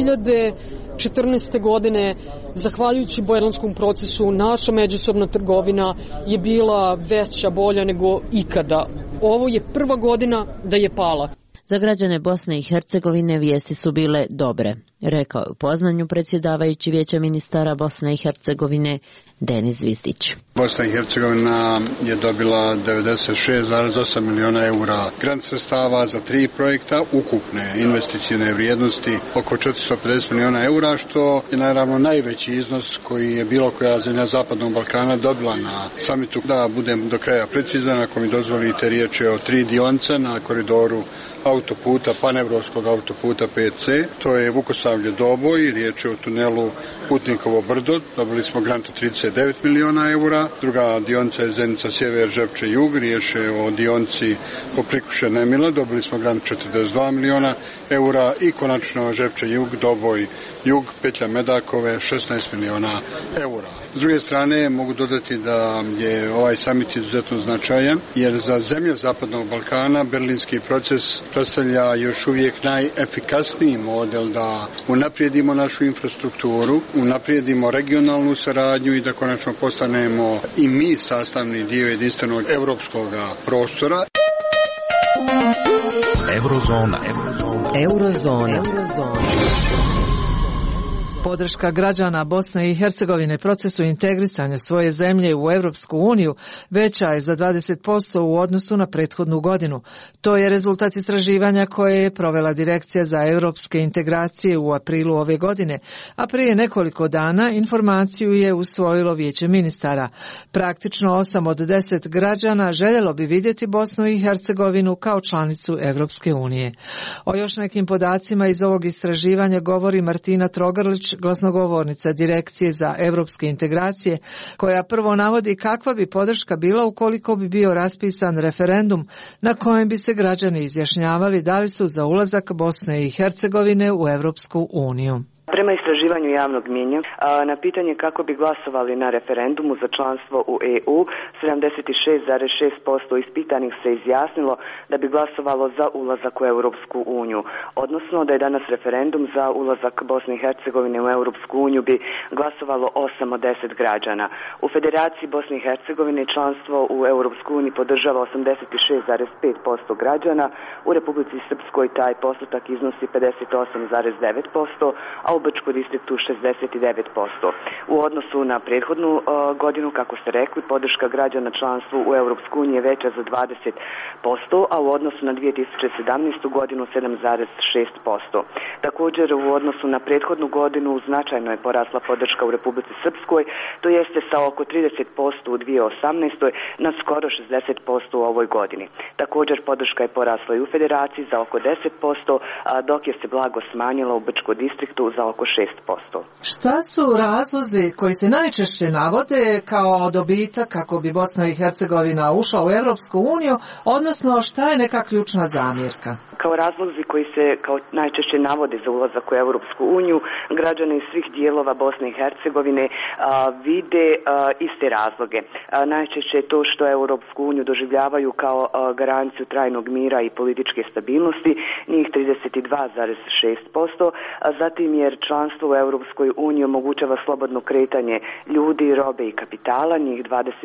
2014. godine, zahvaljujući berlinskom procesu, naša međusobna trgovina je bila veća, bolja nego ikada. Ovo je prva godina da je pala. Za građane Bosne i Hercegovine vijesti su bile dobre, rekao je u Poznanju predsjedavajući Vijeća ministara Bosne i Hercegovine Denis Zvizdić. Bosna i Hercegovina je dobila 96,8 miliona eura grant sredstava za 3 projekta ukupne investicijne vrijednosti oko 450 miliona eura, što je naravno najveći iznos koji je bilo koja zemlja Zapadnog Balkana dobila na samitu. Da budem do kraja precizan, ako mi dozvolite, riječ je o 3 dionice na koridoru autoputa, panevropskog autoputa 5C, to je Vukosavlje-Doboj, riječ je o tunelu Putnikovo brdo, dobili smo grant od 39 miliona eura, druga dionica je Zenica-Sjever, Žepče-Jug, riječ je o dionci Poprikuše-Nemila, dobili smo grant 42 miliona eura i konačno Žepče-Jug, Doboj-Jug, Petlja Medakove, 16 miliona eura. S druge strane, mogu dodati da je ovaj summit izuzetno značajan, jer za zemlje Zapadnog Balkana berlinski proces predstavlja još uvijek najefikasniji model da unaprijedimo našu infrastrukturu, unaprijedimo regionalnu saradnju i da konačno postanemo i mi sastavni dio jedinstvenog europskog prostora. Eurozona. Podrška građana Bosne i Hercegovine procesu integrisanja svoje zemlje u Europsku uniju veća je za 20% u odnosu na prethodnu godinu. To je rezultat istraživanja koje je provela Direkcija za europske integracije u aprilu ove godine, a prije nekoliko dana informaciju je usvojilo Vijeće ministara. Praktično 8 od 10 građana željelo bi vidjeti Bosnu i Hercegovinu kao članicu Europske unije. O još nekim podacima iz ovog istraživanja govori Martina Trogarlić, glasnogovornica Direkcije za europske integracije, koja prvo navodi kakva bi podrška bila ukoliko bi bio raspisan referendum na kojem bi se građani izjašnjavali da li su za ulazak Bosne i Hercegovine u Europsku uniju. Prema istraživanju javnog mnijenja, na pitanje kako bi glasovali na referendumu za članstvo u EU, 76,6% ispitanih se izjasnilo da bi glasovalo za ulazak u Europsku uniju, odnosno da je danas referendum za ulazak Bosne i Hercegovine u Europsku uniju bi glasovalo 8 od 10 građana. U Federaciji Bosne i Hercegovine članstvo u Europsku uniji podržava 86,5% građana, u Republici Srpskoj taj postotak iznosi 58,9%, a u Brčkom distriktu 69%. U odnosu na prethodnu godinu, kako ste rekli, podrška građana članstvu u Europskoj uniji je veća za 20%, a u odnosu na 2017. godinu 7,6%. Također u odnosu na prethodnu godinu značajno je porasla podrška u Republici Srpskoj, to jeste sa oko 30% u 2018. na skoro 60% u ovoj godini. Također podrška je porasla i u Federaciji za oko 10%, dok je se blago smanjila u Brčkom distriktu za oko 6%. Šta su razlozi koji se najčešće navode kao dobitak kako bi Bosna i Hercegovina ušla u Europsku uniju, odnosno šta je neka ključna zamjerka? Kao razlozi koji se kao najčešće navode za ulazak u Europsku uniju, građani iz svih dijelova Bosne i Hercegovine vide iste razloge. Najčešće je to što Europsku uniju doživljavaju kao garanciju trajnog mira i političke stabilnosti, njih 32,6%, zatim jer članstvo u Europskoj uniji omogućava slobodno kretanje ljudi, robe i kapitala, njih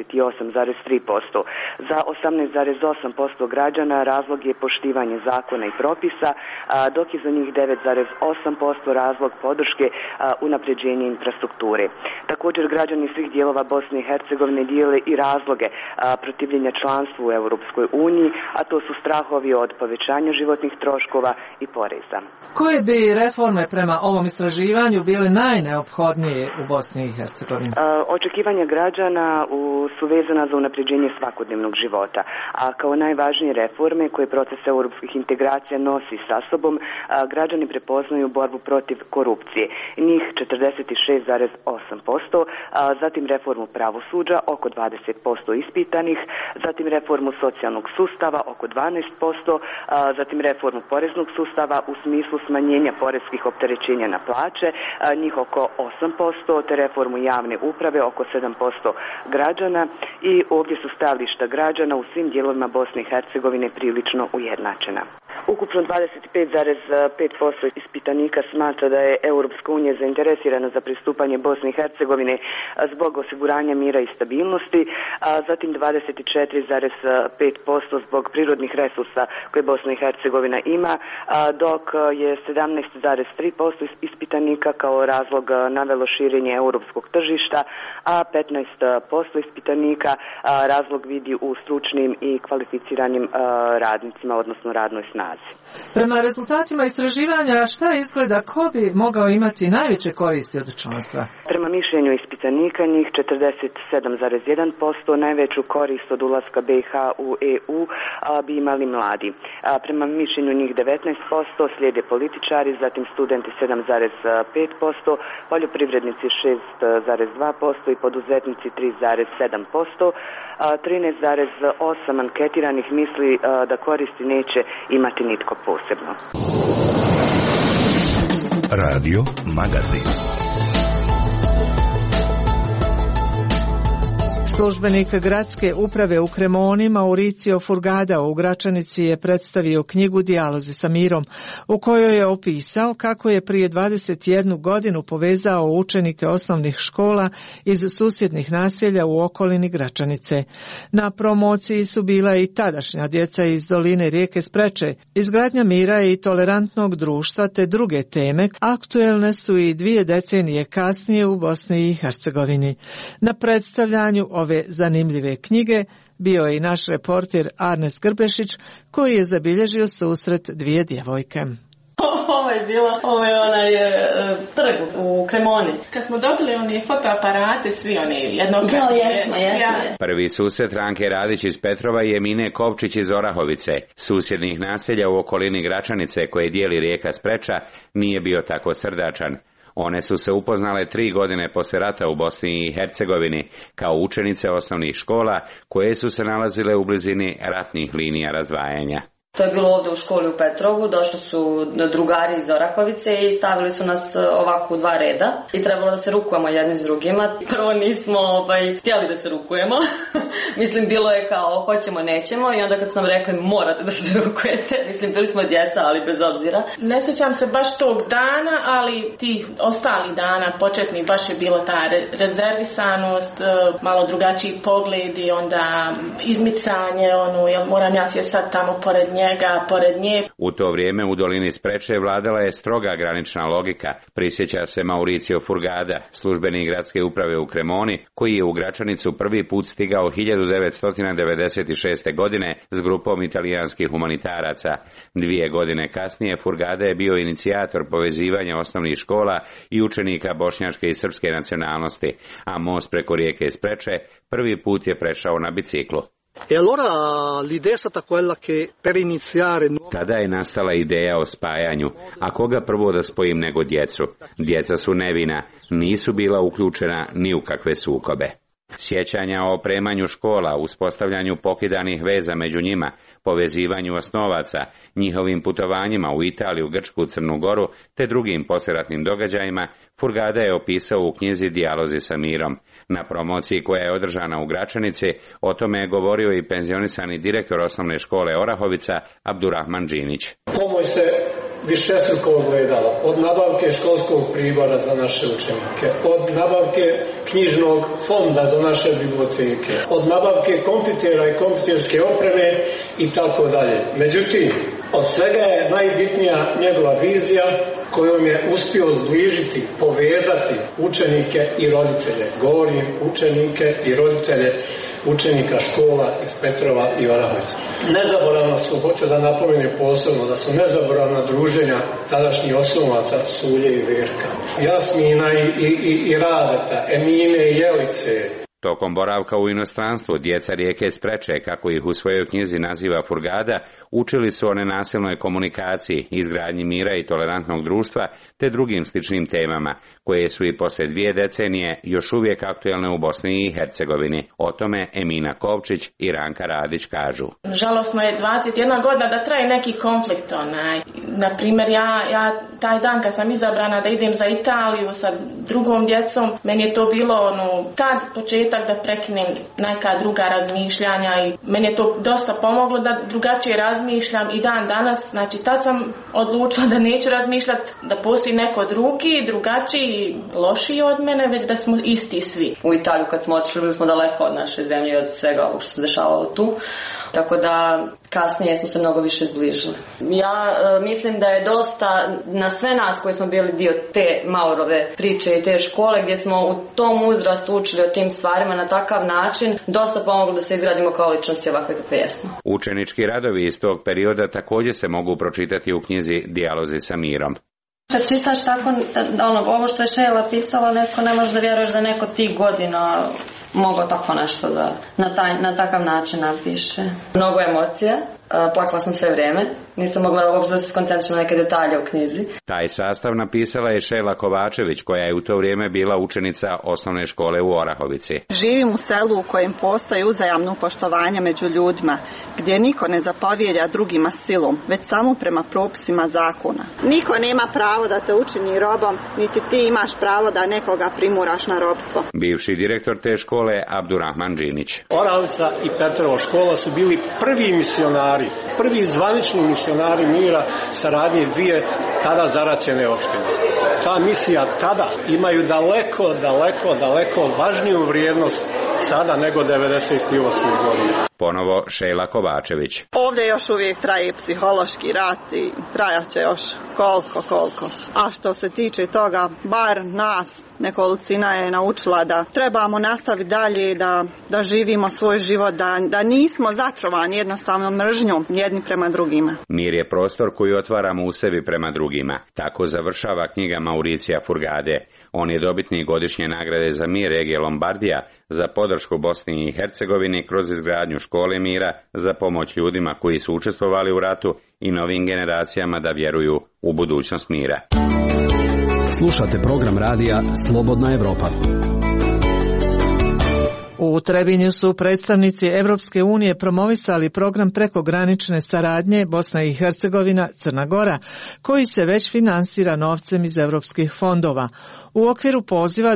28,3%. Za 18,8% građana razlog je poštivanje zakona i propisa, dok je za njih 9,8% razlog podrške unapređenje infrastrukture. Također građani svih dijelova Bosne i Hercegovine dijele i razloge protivljenja članstvu u Europskoj uniji, a to su strahovi od povećanja životnih troškova i poreza. Koje bi reforme prema ovom istraživanju bile najneophodnije u Bosni i Hercegovini? Očekivanja građana su vezana za unapređenje svakodnevnog života, a kao najvažnije reforme koje proces europskih integracija nosi sa sobom, građani prepoznaju borbu protiv korupcije, njih 46,8%, zatim reformu pravosuđa oko 20% ispitanih, zatim reformu socijalnog sustava oko 12%, zatim reformu poreznog sustava u smislu smanjenja poreskih opterećenja na plaće, njih oko 8%, te reformu javne uprave oko 7% građana, i ovdje su stajališta građana u svim dijelovima Bosne i Hercegovine prilično ujednačena. Ukupno 25,5% ispitanika smatra da je Europska unija zainteresirana za pristupanje Bosne i Hercegovine zbog osiguranja mira i stabilnosti, a zatim 24,5% zbog prirodnih resursa koje Bosna i Hercegovina ima, dok je 17,3% ispitanika kao razlog navelo širenje europskog tržišta, a 15% ispitanika razlog vidi u stručnim i kvalificiranim radnicima, odnosno radnoj snazi. Prema rezultatima istraživanja, šta izgleda ko bi mogao imati najveće koristi od članstva? Prema mišljenju ispitanika, njih 47,1% najveću korist od ulaska BiH u EU bi imali mladi. Prema mišljenju njih 19% slijede političari, zatim studenti 7,5%, poljoprivrednici 6,2% i poduzetnici 3,7%. 13,8% anketiranih misli da koristi neće imati nitko posebno. Radio Magazin. Službenik gradske uprave u Cremoni, Mauricio Furgada, u Gračanici je predstavio knjigu Dijalozi sa mirom, u kojoj je opisao kako je prije 21 godinu povezao učenike osnovnih škola iz susjednih naselja u okolini Gračanice. Na promociji su bila i tadašnja djeca iz doline rijeke Spreče, izgradnja mira i tolerantnog društva te druge teme, aktuelne su i 2 decenije kasnije u Bosni i Hercegovini. Na predstavljanju ove zanimljive knjige bio je i naš reporter Arnes Grbešić, koji je zabilježio susret 2 djevojke. Ovo je onaj trg u Cremoni. Kad smo dobili oni fotoaparate, svi oni jednokratni. Jesmo. Prvi susret Ranke Radić iz Petrova i Emine Kopčić iz Orahovice, susjednih naselja u okolini Gračanice koje dijeli rijeka Spreča, nije bio tako srdačan. One su se upoznale 3 godine poslije rata u Bosni i Hercegovini kao učenice osnovnih škola koje su se nalazile u blizini ratnih linija razdvajanja. To je bilo ovdje u školi u Petrovu, došli su drugari iz Orahovice i stavili su nas ovako u 2 reda i trebalo da se rukujemo jedni s drugima. Prvo nismo htjeli da se rukujemo, mislim bilo je kao hoćemo, nećemo, i onda kad su nam rekli morate da se rukujete, mislim bili smo djeca, ali bez obzira. Ne sjećam se baš tog dana, ali tih ostalih dana početnih baš je bilo ta rezervisanost, malo drugačiji pogledi, onda izmicanje, jel moram ja sjest sad tamo pored nje, njega, pored nje. U to vrijeme u dolini Spreče vladala je stroga granična logika, prisjeća se Mauricio Furgada, službenik gradske uprave u Cremoni, koji je u Gračanicu prvi put stigao 1996. godine s grupom italijanskih humanitaraca. 2 godine kasnije Furgada je bio inicijator povezivanja osnovnih škola i učenika bošnjačke i srpske nacionalnosti, a most preko rijeke Spreče prvi put je prešao na biciklu. Tada je nastala ideja o spajanju, a koga prvo da spojim nego djecu. Djeca su nevina, nisu bila uključena ni u kakve sukobe. Sjećanja o opremanju škola, uspostavljanju pokidanih veza među njima, povezivanju osnovaca, njihovim putovanjima u Italiju, Grčku, Crnu Goru te drugim poslijeratnim događajima, Furgada je opisao u knjizi Dijalozi sa mirom. Na promociji koja je održana u Gračanici, o tome je govorio i penzionisani direktor osnovne škole Orahovica, Abdurrahman Džinić. Pomoć se višestruko ogledala, od nabavke školskog pribora za naše učenike, od nabavke knjižnog fonda za naše biblioteke, od nabavke kompjutera i kompjuterske opreme i tako dalje. Međutim, od svega je najbitnija njegova vizija kojom je uspio zbližiti, povezati učenike i roditelje. Govorim učenike i roditelje učenika škola iz Petrova i Orahovice. Nezaboravno su, hoću da napomenem posebno, da su nezaboravna druženja tadašnjih osnovaca Sulje i Verka, Jasmina i Radeta, Emine i Jelice. Tokom boravka u inostranstvu, djeca rijeke Spreče, kako ih u svojoj knjizi naziva Furgada, učili su o nenasilnoj komunikaciji, izgradnji mira i tolerantnog društva, te drugim sličnim temama, koje su i poslije 2 decenije još uvijek aktuelne u Bosni i Hercegovini. O tome Emina Kovčić i Ranka Radić kažu. Žalosno je 21 godina da traje neki konflikt. Naprimjer, ja taj dan kad sam izabrana da idem za Italiju sa drugom djecom, meni je to bilo tad početak da prekinem neka druga razmišljanja i meni je to dosta pomoglo da drugačije razmišljam i dan danas. Znači, tad sam odlučila da neću razmišljati da postoji neko drugačiji, lošiji od mene, već da smo isti svi. U Italiju kad smo otišli, bili smo daleko od naše zemlje i od svega ovog što se dešavalo tu. Tako da kasnije smo se mnogo više zbližili. Ja mislim da je dosta na sve nas koji smo bili dio te Maurove priče i te škole gdje smo u tom uzrastu učili o tim stvarima na takav način, dosta pomoglo da se izgradimo kao ličnosti ovakve kakve jesmo. Učenički radovi iz tog perioda također se mogu pročitati u knjizi Dijalozi sa mirom. Kad čitaš tako, ovo što je Šejla pisala, neko ne može da vjeruješ da neko tih godina mogao tako nešto da na takav način napiše. Mnogo emocija, plakala sam sve vrijeme, nisam mogla uopšte da se skoncentrišem na neke detalje u knjizi. Taj sastav napisala je Šejla Kovačević, koja je u to vrijeme bila učenica osnovne škole u Orahovici. Živim u selu u kojem postoji uzajamno poštovanje među ljudima, gdje niko ne zapovjedja drugima silom, već samo prema propisima zakona. Niko nema pravo da te učini robom, niti ti imaš pravo da nekoga primuraš na robstvo. Bivši direktor te škole Abdurrahman Džinić. Orahovica i Petrova škola su bili prvi misionari, prvi zvanični misionari mira saradnje 2 tada zaraćene opštine. Ta misija tada imaju daleko važniju vrijednost sada nego 98. godine. Ponovo Šejla Kovačević. Ovdje još uvijek traje psihološki rat i trajaće još koliko. A što se tiče toga, bar nas nekolicina je naučila da trebamo nastaviti dalje, da živimo svoj život, da nismo zatrovani jednostavno mržnjom jedni prema drugima. Mir je prostor koji otvaramo u sebi prema drugima. Tako završava knjiga Mauricija Furgade. On je dobitnik godišnje nagrade za mir regije Lombardija za podršku Bosni i Hercegovini kroz izgradnju škole mira, za pomoć ljudima koji su učestvovali u ratu i novim generacijama da vjeruju u budućnost mira. Slušate program radija Slobodna Evropa. U Trebinju su predstavnici Evropske unije promovisali program prekogranične saradnje Bosna i Hercegovina, Crna Gora, koji se već finansira novcem iz europskih fondova. U okviru poziva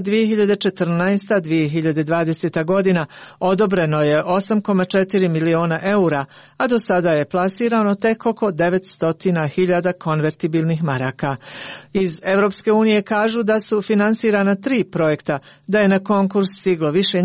2014-2020 godina odobreno je 8,4 miliona eura, a do sada je plasirano tek oko 900.000 konvertibilnih maraka. Iz Evropske unije kažu da su finansirana 3 projekta, da je na konkurs stiglo više njih,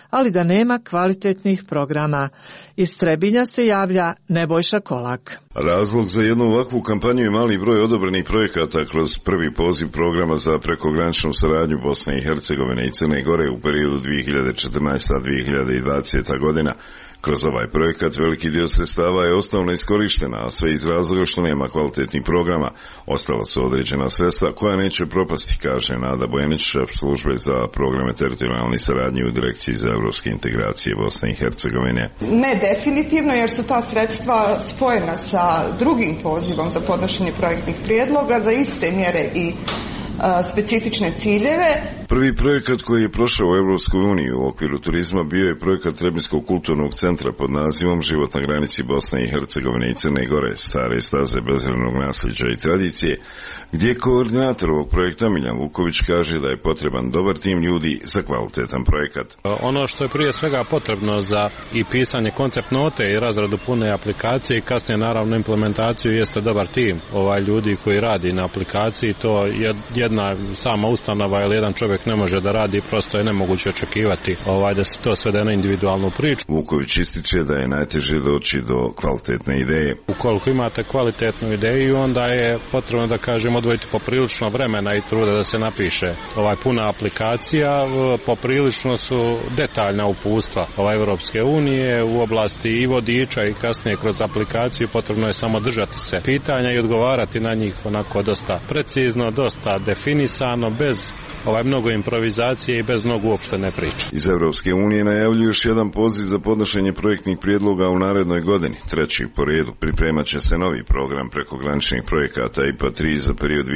ali da nema kvalitetnih programa. Iz Trebinja se javlja Nebojša Kolak. Razlog za jednu ovakvu kampanju je mali broj odobrenih projekata kroz prvi poziv programa za prekograničnu saradnju Bosne i Hercegovine i Crne Gore u periodu 2014-2020 godina. Kroz ovaj projekat veliki dio sredstava je ostao neiskorištena, a sve iz razloga što nema kvalitetnih programa. Ostala su određena sredstva koja neće propasti, kaže Nada Bojanić, šef službe za programe teritorijalne saradnje u Direkciji za evropske integracije Bosne i Hercegovine. Ne definitivno, jer su ta sredstva spojena sa drugim pozivom za podnošenje projektnih prijedloga za iste mjere i specifične ciljeve. Prvi projekat koji je prošao u Evropskoj uniji u okviru turizma bio je projekat Trebinskog kulturnog centra pod nazivom Život na granici Bosne i Hercegovine i Crne Gore, stare staze bezvrednog nasljeđa i tradicije, gdje koordinator ovog projekta Miljan Vuković kaže da je potreban dobar tim ljudi za kvalitetan projekat. Ono što je prije svega potrebno za i pisanje koncept note i razradu pune aplikacije i kasnije naravno implementaciju jeste dobar tim ljudi koji radi na aplikaciji. To je jedna sama ustanova ili jedan čovjek ne može da radi, prosto je nemoguće očekivati da se to svede na individualnu priču. Vuković ističe da je najteže doći do kvalitetne ideje. Ukoliko imate kvalitetnu ideju, onda je potrebno da kažem odvojiti poprilično vremena i truda da se napiše puna aplikacija. Poprilično su detaljna uputstva Evropske unije u oblasti i vodiča i kasnije kroz aplikaciju. Potrebno je samo držati se pitanja i odgovarati na njih onako dosta precizno, dosta definisano, bez mnogo improvizacije i bez mnogo uopštene priče. Iz Evropske unije najavljuju još jedan poziv za podnošenje projektnih prijedloga u narednoj godini. Treći po redu. Pripremat će se novi program prekograničnih projekata IPA 3 za period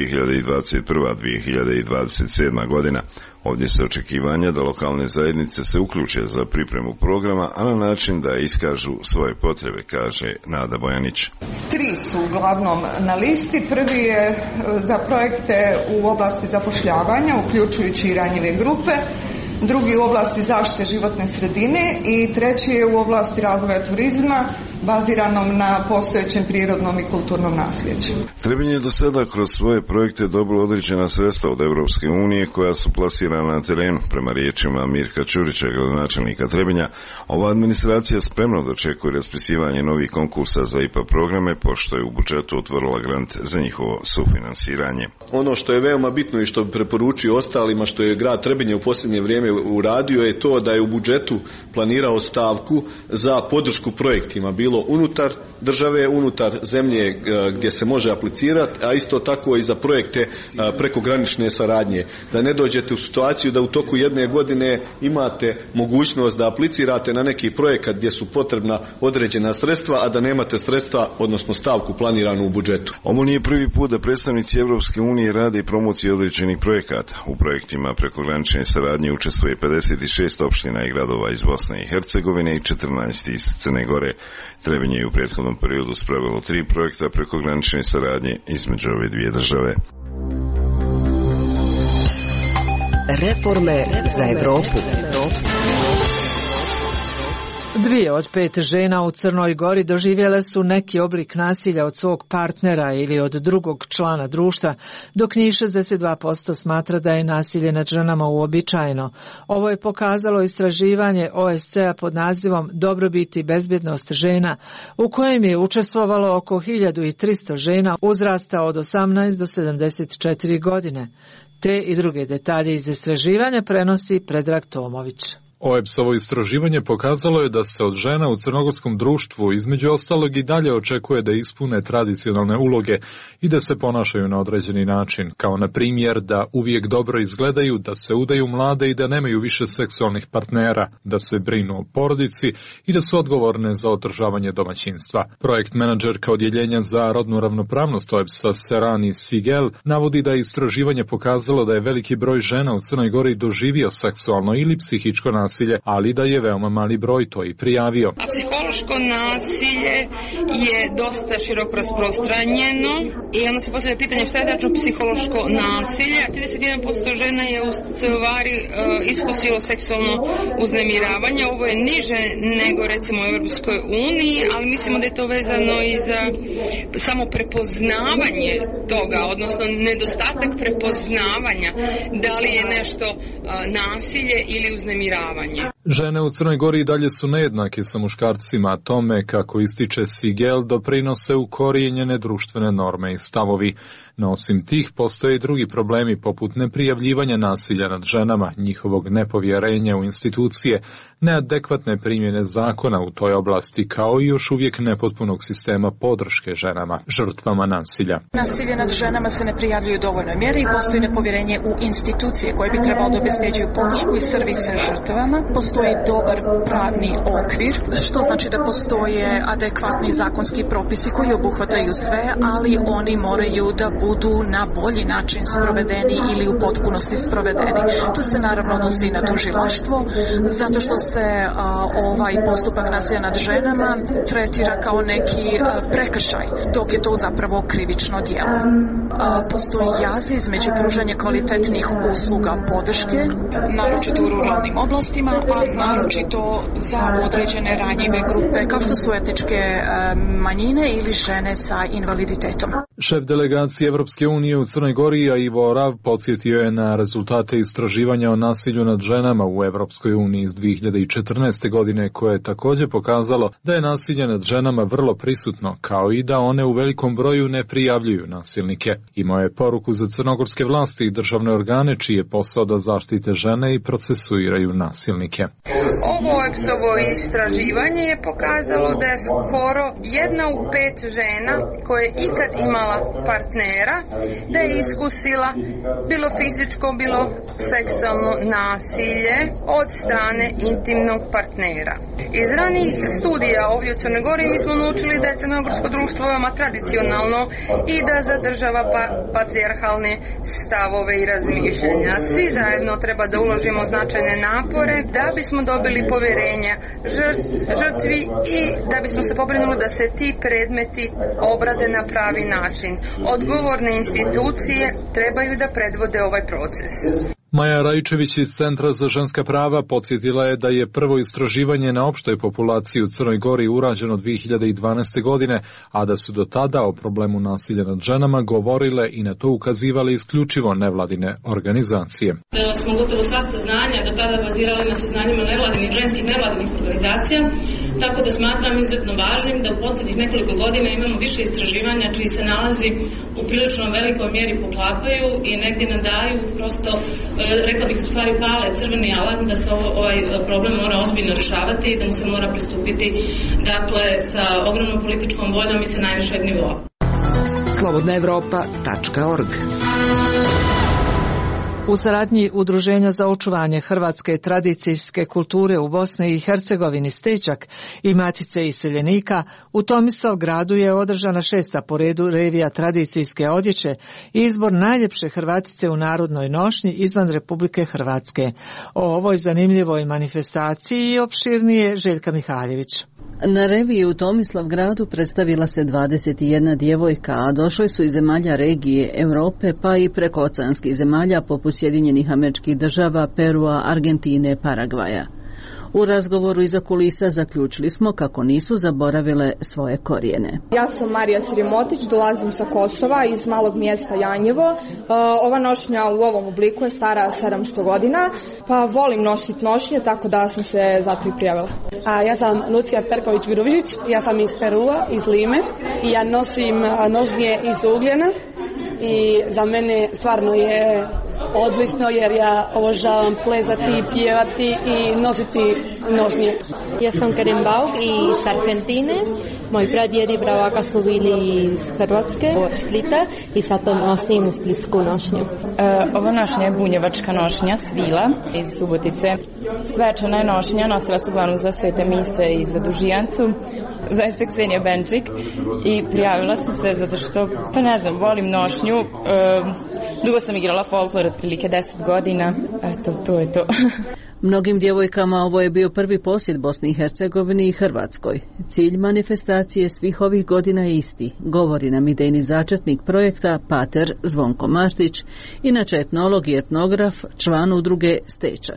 2021-2027 godina. Ovdje se očekivanja da lokalne zajednice se uključe za pripremu programa, a na način da iskažu svoje potrebe, kaže Nada Bojanić. 3 su uglavnom na listi. Prvi je za projekte u oblasti zapošljavanja, uključujući i ranjive grupe. Drugi u oblasti zaštite životne sredine i treći je u oblasti razvoja turizma baziranom na postojećem prirodnom i kulturnom nasljeđu. Trebinje je do sada kroz svoje projekte dobilo određena sredstva od Evropske unije koja su plasirana na terenu. Prema riječima Mirka Ćurića, gradonačelnika Trebinja, ova administracija spremno dočekuje raspisivanje novih konkursa za IPA programe, pošto je u budžetu otvorila grant za njihovo sufinansiranje. Ono što je veoma bitno i što bi preporučio ostalima, što je grad Trebinje u posljednje vrijeme uradio, je to da je u budžetu planirao stavku za podršku projektima, bilo unutar države, unutar zemlje gdje se može aplicirati, a isto tako i za projekte prekogranične saradnje. Da ne dođete u situaciju da u toku jedne godine imate mogućnost da aplicirate na neki projekat gdje su potrebna određena sredstva, a da nemate sredstva, odnosno stavku planiranu u budžetu. Ovo nije prvi put da predstavnici Evropske unije rade i promociju određenih projekata. U projektima prekogranične saradnje učestvuje 56 opština i gradova iz Bosne i Hercegovine i 14 iz Crne Gore. Trebinje je u prethodnom periodu spravilo 3 projekta prekogranične saradnje između ove dvije države. Reforme za Evropu. 2 od 5 žena u Crnoj Gori doživjele su neki oblik nasilja od svog partnera ili od drugog člana društva, dok njih 62% smatra da je nasilje nad ženama uobičajeno. Ovo je pokazalo istraživanje OSCE-a pod nazivom Dobrobit i bezbjednost žena, u kojem je učestvovalo oko 1300 žena uzrasta od 18 do 74 godine. Te i druge detalje iz istraživanja prenosi Predrag Tomović. OEBS-ovo istraživanje pokazalo je da se od žena u crnogorskom društvu između ostalog i dalje očekuje da ispune tradicionalne uloge i da se ponašaju na određeni način, kao na primjer da uvijek dobro izgledaju, da se udaju mlade i da nemaju više seksualnih partnera, da se brinu o porodici i da su odgovorne za održavanje domaćinstva. Projekt menadžerka odjeljenja za rodnu ravnopravnost OEBS-a Serani Sigel navodi da je istraživanje pokazalo da je veliki broj žena u Crnoj Gori doživio seksualno ili psihičko nasilje, ali da je veoma mali broj to i prijavio. A psihološko nasilje je dosta široko rasprostranjeno i onda se postavlja pitanje šta je tačno psihološko nasilje. 31% žena je u stvari iskusilo seksualno uznemiravanje. Ovo je niže nego recimo u Europskoj uniji, ali mislimo da je to vezano i za samo prepoznavanje toga, odnosno nedostatak prepoznavanja da li je nešto nasilje ili uznemiravanje. Žene u Crnoj Gori dalje su nejednake sa muškarcima, a tome, kako ističe Sigel, doprinose ukorijenjene društvene norme i stavovi. No osim tih postoje i drugi problemi poput neprijavljivanja nasilja nad ženama, njihovog nepovjerenja u institucije, neadekvatne primjene zakona u toj oblasti, kao i još uvijek nepotpunog sistema podrške ženama, žrtvama nasilja. Nasilje nad ženama se ne prijavljuje u dovoljnoj mjeri i postoji nepovjerenje u institucije koje bi trebalo da obezbeđuju podršku i servise žrtvama. Postoji dobar pravni okvir, što znači da postoje adekvatni zakonski propisi koji obuhvataju sve, ali oni moraju da budu na bolji način sprovedeni ili u potpunosti sprovedeni. To se naravno odnosi i na tužilaštvo, zato što se ovaj postupak nasilja nad ženama tretira kao neki prekršaj, dok je to zapravo krivično djelo. Postoji jaz između pružanja kvalitetnih usluga podrške, naročito u ruralnim oblastima, a naročito za određene ranjive grupe, kao što su etničke manjine ili žene sa invaliditetom. Šef delegacije Evropske unije u Crnoj Gori, Ivo Orav, podsjetio je na rezultate istraživanja o nasilju nad ženama u Evropskoj uniji iz 2014. godine, koje je također pokazalo da je nasilje nad ženama vrlo prisutno, kao i da one u velikom broju ne prijavljuju nasilnike. Imao je poruku za crnogorske vlasti i državne organe, čiji je posao da zaštite žene i procesuiraju nasilnike. Ovo EPS-ovo istraživanje je pokazalo da je skoro 1 u 5 žena koje je ikad imala partnera, da je iskusila bilo fizičko, bilo seksualno nasilje od strane intimnog partnera. Iz ranijih studija ovdje u Crnoj Gori mi smo naučili da je crnogorsko društvo veoma tradicionalno i da zadržava patrijarhalne stavove i razmišljanja. Svi zajedno treba da uložimo značajne napore da bismo dobili povjerenja žrtvi i da bismo se pobrinuli da se ti predmeti obrade na pravi način. Odgovorne institucije trebaju da predvode ovaj proces. Maja Rajčević iz Centra za ženska prava podsjetila je da je prvo istraživanje na opštoj populaciji u Crnoj Gori urađeno 2012. godine, a da su do tada o problemu nasilja nad ženama govorile i na to ukazivale isključivo nevladine organizacije. Da smo gotovo sva saznanja do tada bazirali na saznanjima ženskih nevladinih organizacija, tako da smatram izuzetno važnim da u posljednjih nekoliko godina imamo više istraživanja čiji se nalazi u prilično velikoj mjeri poklapaju i negdje nam daju prosto, rekla bih, stvari pale crveni alarm da se ovaj problem mora ozbiljno rješavati i da mu se mora pristupiti, dakle, sa ogromnom političkom voljom i sa najvišeg nivoa. slobodnaevropa.org. U saradnji Udruženja za očuvanje hrvatske tradicijske kulture u Bosni i Hercegovini Stečak i Matice iseljenika, u Tomislavgradu je održana 6. po redu revija tradicijske odjeće i izbor najljepše Hrvatice u narodnoj nošnji izvan Republike Hrvatske. O ovoj zanimljivoj manifestaciji opširnije Željka Mihaljević. Na reviji u Tomislavgradu predstavila se 21 djevojka, a došli su iz zemalja regije Europe pa i prekooceanskih zemalja poput Sjedinjenih Američkih Država, Perua, Argentine, Paragvaja. U razgovoru iza kulisa zaključili smo kako nisu zaboravile svoje korijene. Ja sam Marija Cirimotić, dolazim sa Kosova iz malog mjesta Janjevo. Ova nošnja u ovom obliku je stara 700 godina, pa volim nositi nošnje, tako da sam se zato i prijavila. Ja sam Lucija Perković-Gružić, ja sam iz Perua, iz Lime i ja nosim nožnje iz ugljena i za mene stvarno je odlično jer ja obožavam plezati, pjevati i nositi nožnje. Ja sam Karim Bauk iz Argentine. Moji pradjedi bravaka su bili iz Hrvatske, od Splita i sad to nosim splitsku nošnju. Ova nošnja je bunjevačka nošnja, svila iz Subotice. Svečana je nošnja, nosila se uglavnom za svete mise i za dužijancu. Zove se Ksenija Benčik i prijavila sam se zato što, pa ne znam, volim nošnju. Dugo sam igrala folklor, otprilike 10 godina. Eto, to je to. Mnogim djevojkama ovo je bio prvi posjet Bosni i Hercegovini i Hrvatskoj. Cilj manifestacije svih ovih godina je isti, govori nam idejni začetnik projekta pater Zvonko Martić, inače etnolog i etnograf, član udruge Stečak.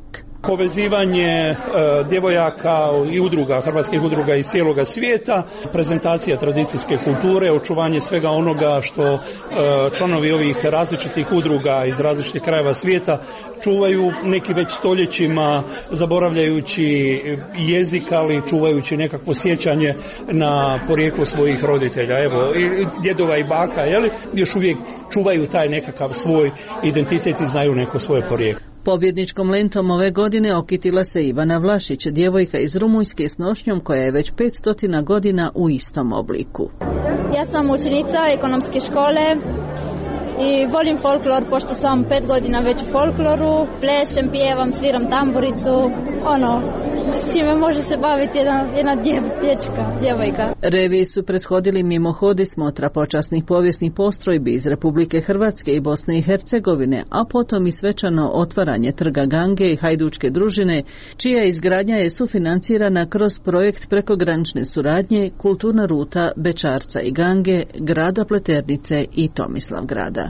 Povezivanje djevojaka i udruga, hrvatskih udruga iz cijeloga svijeta, prezentacija tradicijske kulture, očuvanje svega onoga što članovi ovih različitih udruga iz različitih krajeva svijeta čuvaju, neki već stoljećima, zaboravljajući jezik, ali čuvajući nekakvo sjećanje na porijeklo svojih roditelja. Evo, i djedova i baka, još uvijek čuvaju taj nekakav svoj identitet i znaju neko svoje porijeklo. Pobjedničkom lentom ove godine okitila se Ivana Vlašić, djevojka iz Rumunjske s nošnjom koja je već 500 godina u istom obliku. Ja sam učenica ekonomske škole i volim folklor, pošto sam 5 godina već u folkloru, plešem, pjevam, sviram tamburicu, s čime može se baviti jedna djevojka. Reviji su prethodili mimohodi smotra počasnih povijesnih postrojbi iz Republike Hrvatske i Bosne i Hercegovine, a potom i svečano otvaranje trga Gange i hajdučke družine, čija izgradnja je sufinancirana kroz projekt prekogranične suradnje Kulturna ruta Bečarca i Gange, grada Pleternice i Tomislavgrada.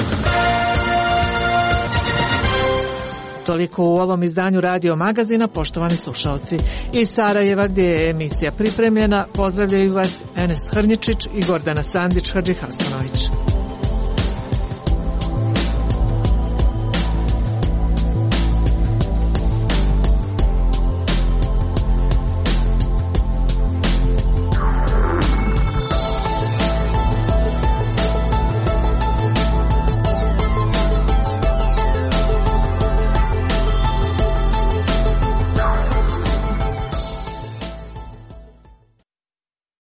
Toliko u ovom izdanju Radio Magazina, poštovani slušalci. Iz Sarajeva, gdje je emisija pripremljena, pozdravljaju vas Enes Hrnjičić i Gordana Sandić Hadžihasanović.